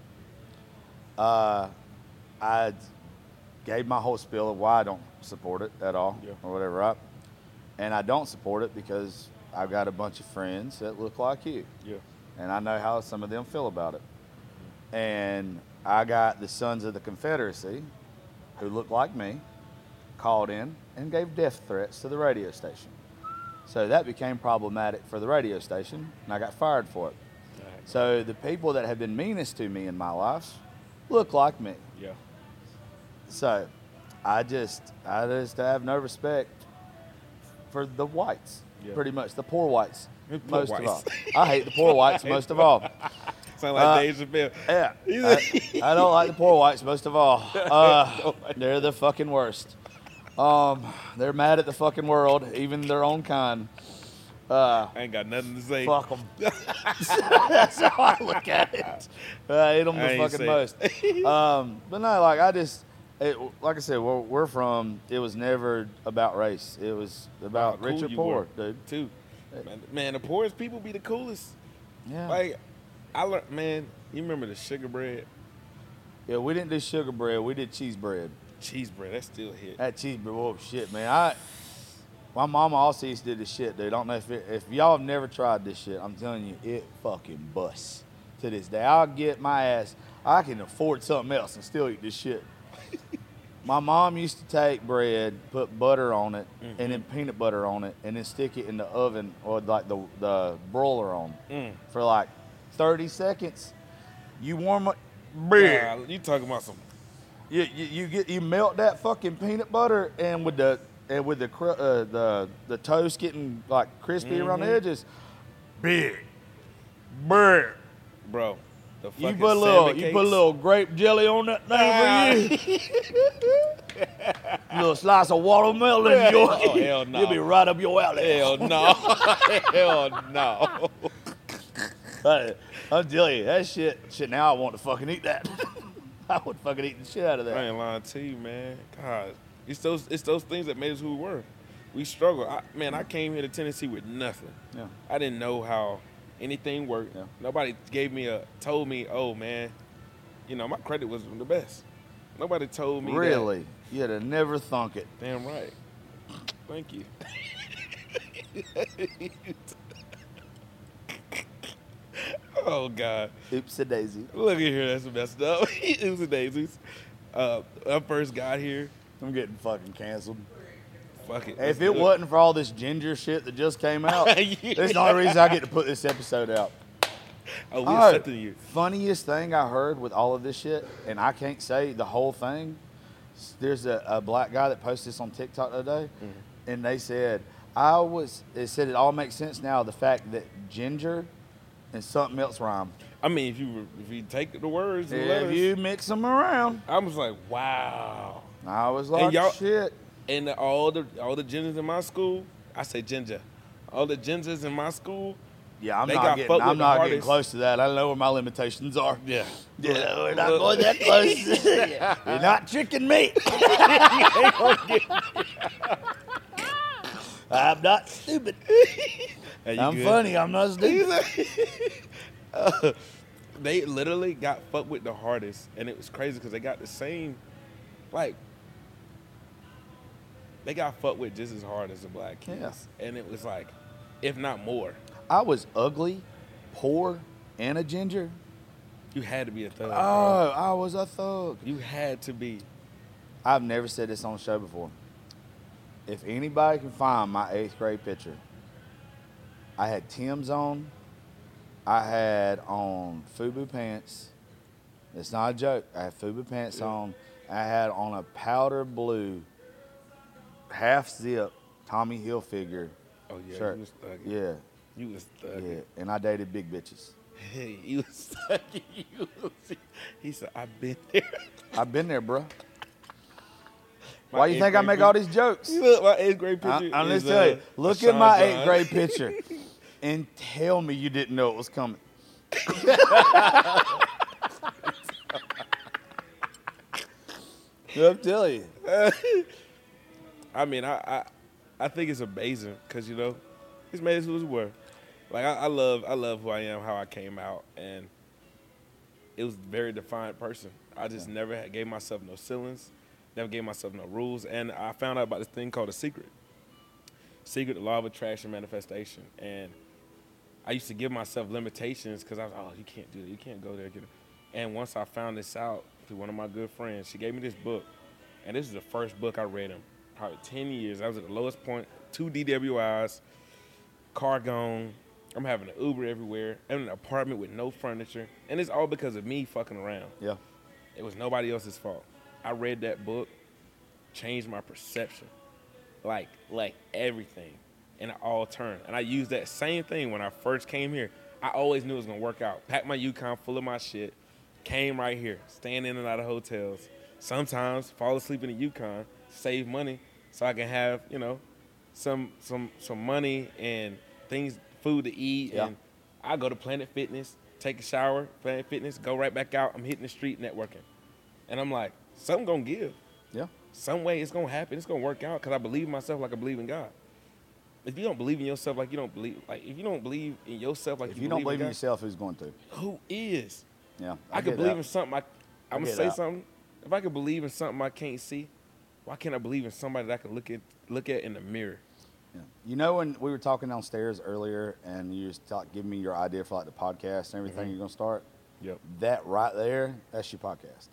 I gave my whole spiel of why I don't support it at all, or whatever, right? And I don't support it because I've got a bunch of friends that look like you. Yeah. And I know how some of them feel about it. And I got the Sons of the Confederacy, who look like me, called in and gave death threats to the radio station. So that became problematic for the radio station, and I got fired for it. So the people that have been meanest to me in my life look like me. Yeah. So I just have no respect for the whites, pretty much, the poor whites, most of all. I hate the poor whites most of all. Sound like Dave Chappelle. Yeah, I don't like the poor whites most of all. They're the fucking worst. They're mad at the fucking world, even their own kind. I ain't got nothing to say. Fuck them. That's how I look at it. I hate them the fucking most. But no, like like I said, where we're from, it was never about race. It was about How rich cool or you poor, were, dude. Too. Man, the poorest people be the coolest. Yeah. Like, I learned, man, you remember the sugar bread? Yeah, we didn't do sugar bread. We did cheese bread. Cheese bread, that still hit. That cheese bread, oh shit, man. My mama also used to do this shit, dude. I don't know if y'all have never tried this shit. I'm telling you, it fucking busts to this day. I'll get my ass. I can afford something else and still eat this shit. My mom used to take bread, put butter on it, and then peanut butter on it, and then stick it in the oven or like the broiler on for like 30 seconds. You warm up bread. You talking about some? You melt that fucking peanut butter, and with the toast getting like crispy around the edges, big bread. Bro, the fucking You put a little grape jelly on that thing for you. A little slice of watermelon. Oh, hell no. You'll be right up your alley. Hell no. Hell no. I'm telling you, that shit. Now I want to fucking eat that. I would fucking eat the shit out of that. I ain't lying to you, man. God, it's those things that made us who we were. We struggled. I came here to Tennessee with nothing. Yeah. I didn't know how anything worked. Yeah. Nobody told me, oh man, my credit was the best. Nobody told me Really? that. You'd have never thunk it. Damn right. Thank you. Oh God. Oopsie daisy. Look at here, that's messed up. It was a daisies. I first got here. I'm getting fucking canceled. Fuck it. If it wasn't for all this ginger shit that just came out, Yeah. that's the only reason I get to put this episode out. Oh, we Oh, accepted you. funniest thing I heard with all of this shit, and I can't say the whole thing. There's a black guy that posted this on TikTok the other day, and they said, it all makes sense now, the fact that ginger and something else rhyme. I mean, if you take the words and If letters, you mix them around, I was like, wow. I was like, y'all- shit. And all the gingers in my school, I say ginger. All the gingers in my school, Yeah, I'm they not got getting, fucked I'm with the not getting hardest. close to that. I know where my limitations are. yeah. Yeah, we're not going that close. You're not tricking me. I'm not stupid. Hey, you I'm good? funny. I'm not stupid. They literally got fucked with the hardest, and it was crazy because they got the same, like, they got fucked with just as hard as the black kids. Yeah. And it was like, if not more. I was ugly, poor, and a ginger. You had to be a thug, Oh, bro. I was a thug. You had to be. I've never said this on the show before. If anybody can find my 8th grade picture, I had Tim's on. I had on FUBU pants. It's not a joke. I had FUBU pants on. I had on a powder blue, half zip Tommy Hilfiger Oh, yeah, shirt. you was thugging. Yeah, You was thugging. yeah. And I dated big bitches. Hey, you was thugging. He said, I've been there. I've been there, bro. My Why you think I 8th make grade all these jokes? You look, my 8th grade picture I'm is, just telling you, look at Sean my John. 8th grade picture and tell me you didn't know it was coming. I'm telling you. I mean, I think it's amazing because, you know, he's made us who we were. Like, I love who I am, how I came out, and it was a very defiant person. I just never gave myself no ceilings, never gave myself no rules, and I found out about this thing called The Secret. Secret, the law of attraction manifestation, and I used to give myself limitations because I was, oh, you can't do that, you can't go there. And once I found this out through one of my good friends, she gave me this book, and this is the first book I read in probably 10 years. I was at the lowest point, 2 DWIs, car gone. I'm having an Uber everywhere. I'm in an apartment with no furniture. And it's all because of me fucking around. Yeah. It was nobody else's fault. I read that book, changed my perception. Like everything. And it all turned. And I used that same thing when I first came here. I always knew it was going to work out. Packed my Yukon full of my shit. Came right here. Staying in and out of hotels. Sometimes fall asleep in the Yukon. Save money so I can have, you know, some money and things, food to eat. Yeah. And I go to Planet Fitness, take a shower, Planet Fitness, go right back out. I'm hitting the street networking. And I'm like, something going to give. Yeah. Some way it's going to happen. It's going to work out because I believe in myself like I believe in God. If you don't believe in yourself like you don't believe, like if you don't believe in yourself like If you you don't believe believe in God, yourself, who's going to? who is? Yeah. I get could believe that. in something. I'm going to get say that. something. If I could believe in something I can't see, why can't I believe in somebody that I can look at in the mirror? Yeah. You know, when we were talking downstairs earlier and you just giving me your idea for like the podcast and everything you're going to start, Yep. that right there, that's your podcast.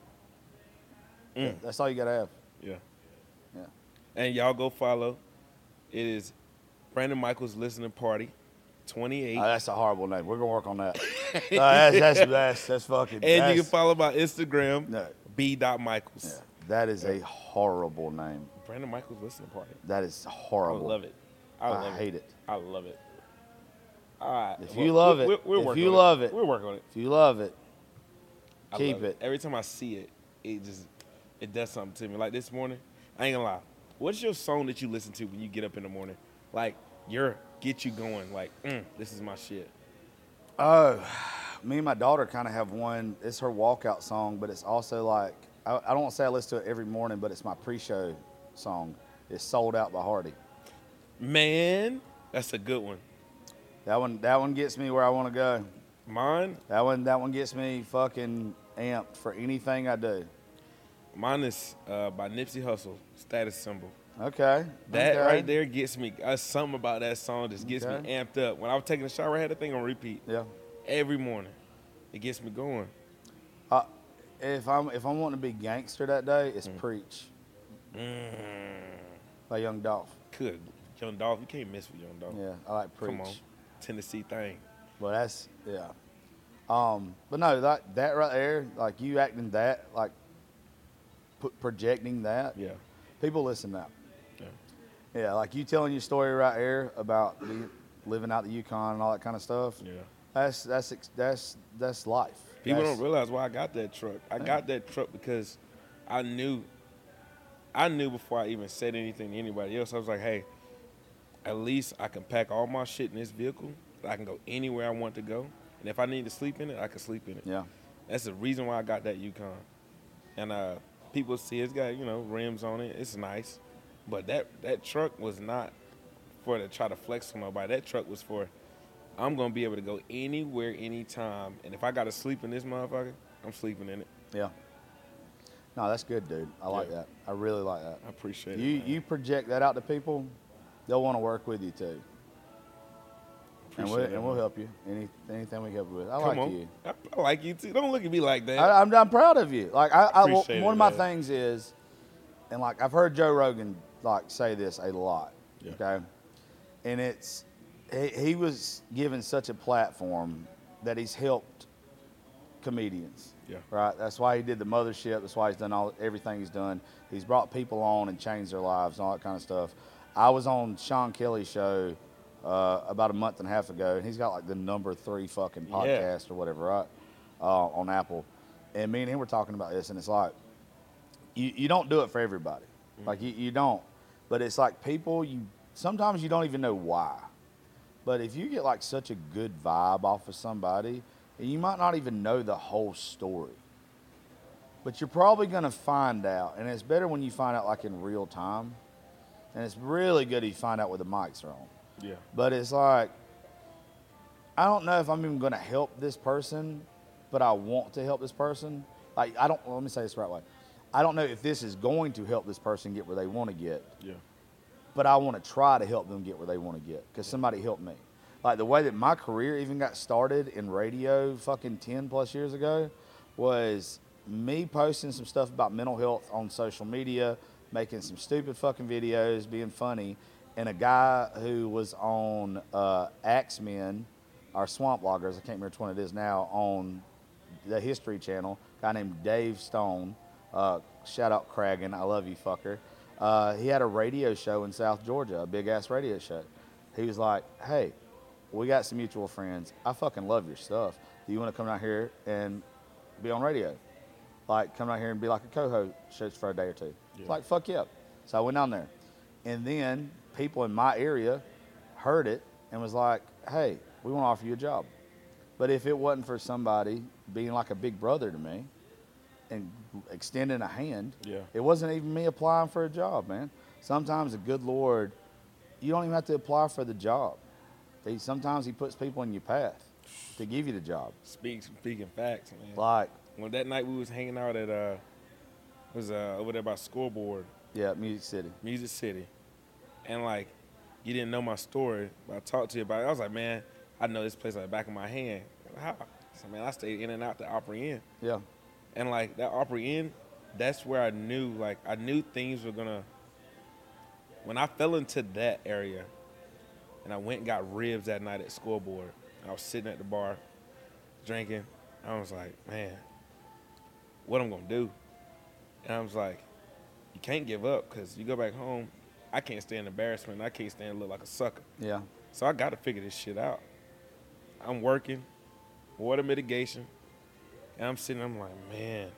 That's all you got to have. Yeah. Yeah. And y'all go follow. It is Brandon Michaels Listening Party 28. Oh, that's a horrible name. We're going to work on that. That's fucking. And you can follow my Instagram, No. b.michaels. Yeah, that is a horrible name. Brandon Michaels Listening Party. That is I horrible. love it. I hate it. I love it. All right. If you love it, we're if working you on love it, we're working on it. If you love it, I keep love it. Every time I see it, it does something to me. Like this morning, I ain't gonna lie. What's your song that you listen to when you get up in the morning? Like get you going. Like this is my shit. Oh, me and my daughter kind of have one. It's her walkout song, but it's also like, I don't want to say I listen to it every morning, but it's my pre-show song. It's Sold Out by Hardy. Man, that's a good one. That one gets me where I want to go. Mine That one gets me fucking amped for anything I do. is by Nipsey Hussle, Status Symbol. Okay. That okay. right there gets me. Something about that song just gets me Okay. amped up. When I was taking a shower, I had that thing on repeat Yeah. every morning. It gets me going. If I'm wanting to be gangster that day, it's Preach by Young Dolph. Good. Young Dolph, you can't miss with Young Dolph. Yeah, I like Preach. Come on. Tennessee thing. But that's yeah. But no, that right there, like you acting that, like projecting that. Yeah. People listen to that. Yeah. Yeah, like you telling your story right here about living out the Yukon and all that kind of stuff. Yeah. That's life. People That's- don't realize why I got that truck. I got that truck because I knew before I even said anything to anybody else. I was like, hey, at least I can pack all my shit in this vehicle. I can go anywhere I want to go. And if I need to sleep in it, I can sleep in it. Yeah. That's the reason why I got that Yukon. And people see it's got, rims on it. It's nice. But that truck was not for to try to flex on nobody. That truck was for, I'm going to be able to go anywhere, anytime. And if I got to sleep in this motherfucker, I'm sleeping in it. Yeah. No, that's good, dude. I like that. I really like that. I appreciate it. You project that out to people, they'll want to work with you too. And we'll help you. Anything we help you with. I like you. I like you too. Don't look at me like that. I'm proud of you. Like Appreciate one it, of my man. things is, and like I've heard Joe Rogan like say this a lot. Yeah. Okay, and it's he was given such a platform that he's helped comedians. Yeah. Right. That's why he did the mothership. That's why he's done everything he's done. He's brought people on and changed their lives and all that kind of stuff. I was on Sean Kelly's show about a month and a half ago, and he's got like the number 3 fucking podcast or whatever, right? On Apple. And me and him were talking about this, and it's like, you don't do it for everybody. Like, you don't. But it's like people, sometimes you don't even know why. But if you get like such a good vibe off of somebody, and you might not even know the whole story, but you're probably going to find out. And it's better when you find out like in real time. And it's really good if you find out where the mics are on. Yeah. But it's like, I don't know if I'm even going to help this person, but I want to help this person. Like, let me say this the right way. I don't know if this is going to help this person get where they want to get. Yeah. But I want to try to help them get where they want to get because somebody helped me. Like the way that my career even got started in radio fucking 10 plus years ago was me posting some stuff about mental health on social media, making some stupid fucking videos, being funny, and a guy who was on Axemen, our swamp loggers, I can't remember which one it is now, on the History Channel, a guy named Dave Stone, shout out Cragen, I love you fucker. He had a radio show in South Georgia, a big ass radio show. He was like, hey, we got some mutual friends. I fucking love your stuff. Do you want to come out here and be on radio? Like, come out here and be like a co-host for a day or two. Yeah. Like, fuck yeah. So I went down there. And then people in my area heard it and was like, hey, we want to offer you a job. But if it wasn't for somebody being like a big brother to me and extending a hand, it wasn't even me applying for a job, man. Sometimes the good Lord, you don't even have to apply for the job. Sometimes he puts people in your path to give you the job. Speaking facts, man. Like, when that night we was hanging out at over there by Scoreboard. Yeah, Music City. And like, you didn't know my story, but I talked to you about it. I was like, man, I know this place like the back of my hand. How? So man, I stayed in and out the Opry Inn. Yeah. And like that Opry Inn, that's where I knew things were gonna. When I fell into that area, and I went and got ribs that night at Scoreboard, I was sitting at the bar, drinking. I was like, man, what I'm gonna do? And I was like, you can't give up because you go back home, I can't stand embarrassment. I can't stand to look like a sucker. Yeah. So I got to figure this shit out. I'm working, water mitigation, and I'm sitting, I'm like, man,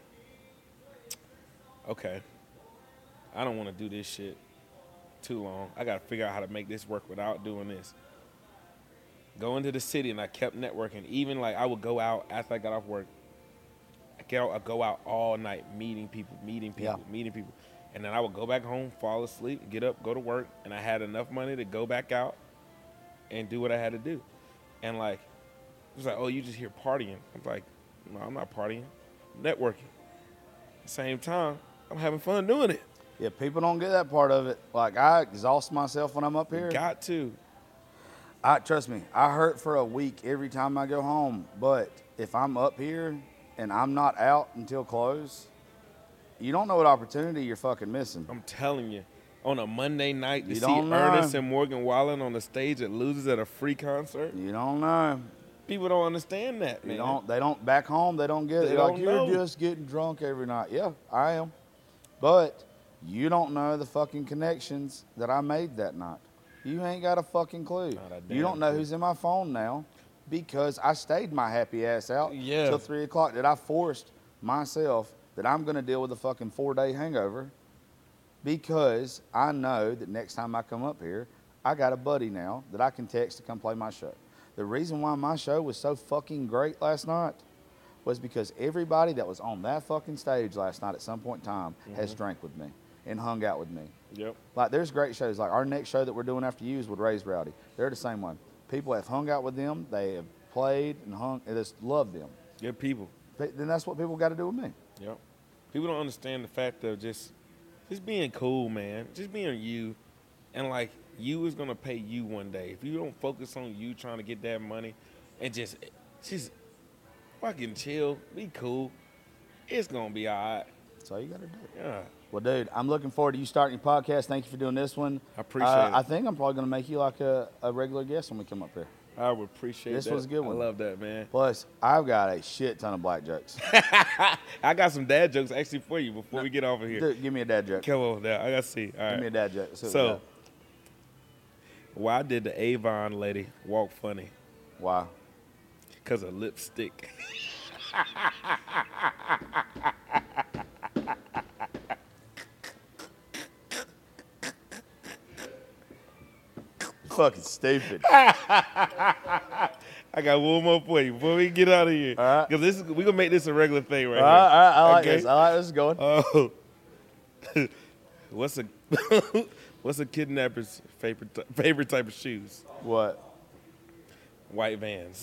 okay, I don't want to do this shit too long. I got to figure out how to make this work without doing this. Go into the city, and I kept networking. Even like I would go out after I got off work. I'd go out all night meeting people. And then I would go back home, fall asleep, get up, go to work, and I had enough money to go back out and do what I had to do. And like, it was like, oh, you just here partying. I'm like, no, I'm not partying. I'm networking. At the same time, I'm having fun doing it. Yeah, people don't get that part of it. Like, I exhaust myself when I'm up here. You got to. Trust me, I hurt for a week every time I go home. But if I'm up here and I'm not out until close, you don't know what opportunity you're fucking missing. I'm telling you. On a Monday night to You see don't know. Ernest and Morgan Wallen on the stage at Losers at a free concert. You don't know. People don't understand that, man. They don't back home, they don't get it. They They're like, don't you're know. just getting drunk every night. Yeah, I am. But you don't know the fucking connections that I made that night. You ain't got a fucking clue. Not a You don't damn know clue. who's in my phone now because I stayed my happy ass out till 3 o'clock. That I forced myself that I'm going to deal with a fucking 4-day hangover because I know that next time I come up here, I got a buddy now that I can text to come play my show. The reason why my show was so fucking great last night was because everybody that was on that fucking stage last night at some point in time has drank with me and hung out with me. Yep. Like, there's great shows. Like, our next show that we're doing after you is with Raise Rowdy. They're the same one. People have hung out with them. They have played and hung and just love them. Good people. Then that's what people got to do with me. Yep. People don't understand the fact of just being cool, man. Just being you. And, like, you is going to pay you one day. If you don't focus on you trying to get that money and just fucking chill, be cool, it's going to be all right. That's all you got to do. Yeah. Well, dude, I'm looking forward to you starting your podcast. Thank you for doing this one. I appreciate it. I think I'm probably going to make you like a regular guest when we come up here. I would appreciate this that. This was a good one. I love that, man. Plus, I've got a shit ton of black jokes. I got some dad jokes actually for you before we get off of here. Dude, give me a dad joke. Come on now. I got to see. All right. Give me a dad joke. So, why did the Avon lady walk funny? Why? Because of lipstick. Fucking stupid. I got one more for you before we get out of here. All right. Because we're going to make this a regular thing right All right, here. I like this. I like this going. Oh. What's a kidnapper's favorite type of shoes? What? White Vans.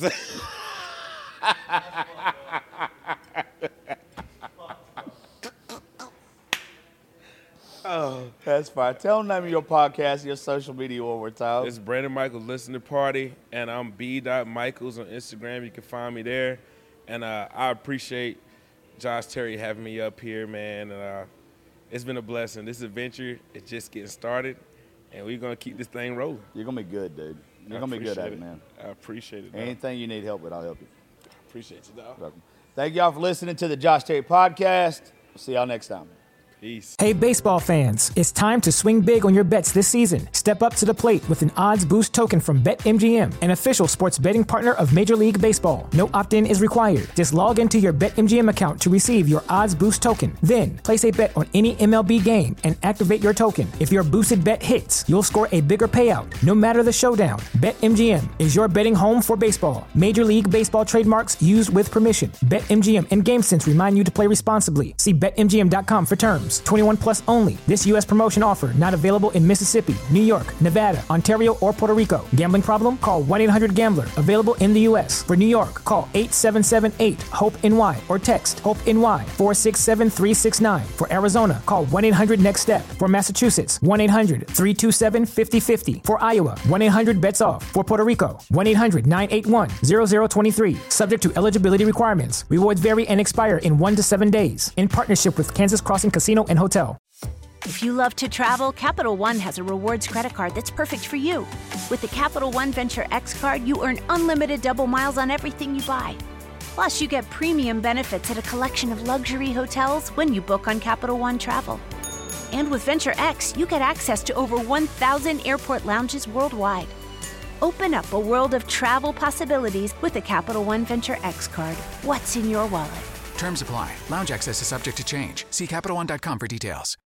Oh, that's fine. Tell them the name of your podcast, your social media one more time. It's Brandon Michaels Listening Party, and I'm b.michaels on Instagram. You can find me there. And I appreciate Josh Terry having me up here, man. It's been a blessing. This adventure is just getting started, and we're going to keep this thing rolling. You're going to be good, dude. You're going to be good at it, man. I appreciate it, dog. Anything you need help with, I'll help you. Appreciate you, dog. Welcome. Thank y'all for listening to the Josh Terry Podcast. We'll see y'all next time. Peace. Hey, baseball fans, it's time to swing big on your bets this season. Step up to the plate with an odds boost token from BetMGM, an official sports betting partner of Major League Baseball. No opt-in is required. Just log into your BetMGM account to receive your odds boost token. Then, place a bet on any MLB game and activate your token. If your boosted bet hits, you'll score a bigger payout, no matter the showdown. BetMGM is your betting home for baseball. Major League Baseball trademarks used with permission. BetMGM and GameSense remind you to play responsibly. See BetMGM.com for terms. 21 plus only. This U.S. promotion offer not available in Mississippi, New York, Nevada, Ontario, or Puerto Rico. Gambling problem? Call 1-800-GAMBLER. Available in the U.S. For New York, call 877-8-HOPE-NY or text HOPE-NY 467-369. For Arizona, call 1-800-NEXT-STEP. For Massachusetts, 1-800-327-5050. For Iowa, 1-800-BETS-OFF. For Puerto Rico, 1-800-981-0023. Subject to eligibility requirements. Rewards vary and expire in 1 to 7 days. In partnership with Kansas Crossing Casino and Hotel. If you love to travel, Capital One has a rewards credit card that's perfect for you. With the Capital One Venture X card, you earn unlimited double miles on everything you buy. Plus, you get premium benefits at a collection of luxury hotels when you book on Capital One Travel. And with Venture X, you get access to over 1,000 airport lounges worldwide. Open up a world of travel possibilities with the Capital One Venture X card. What's in your wallet? Terms apply. Lounge access is subject to change. See CapitalOne.com for details.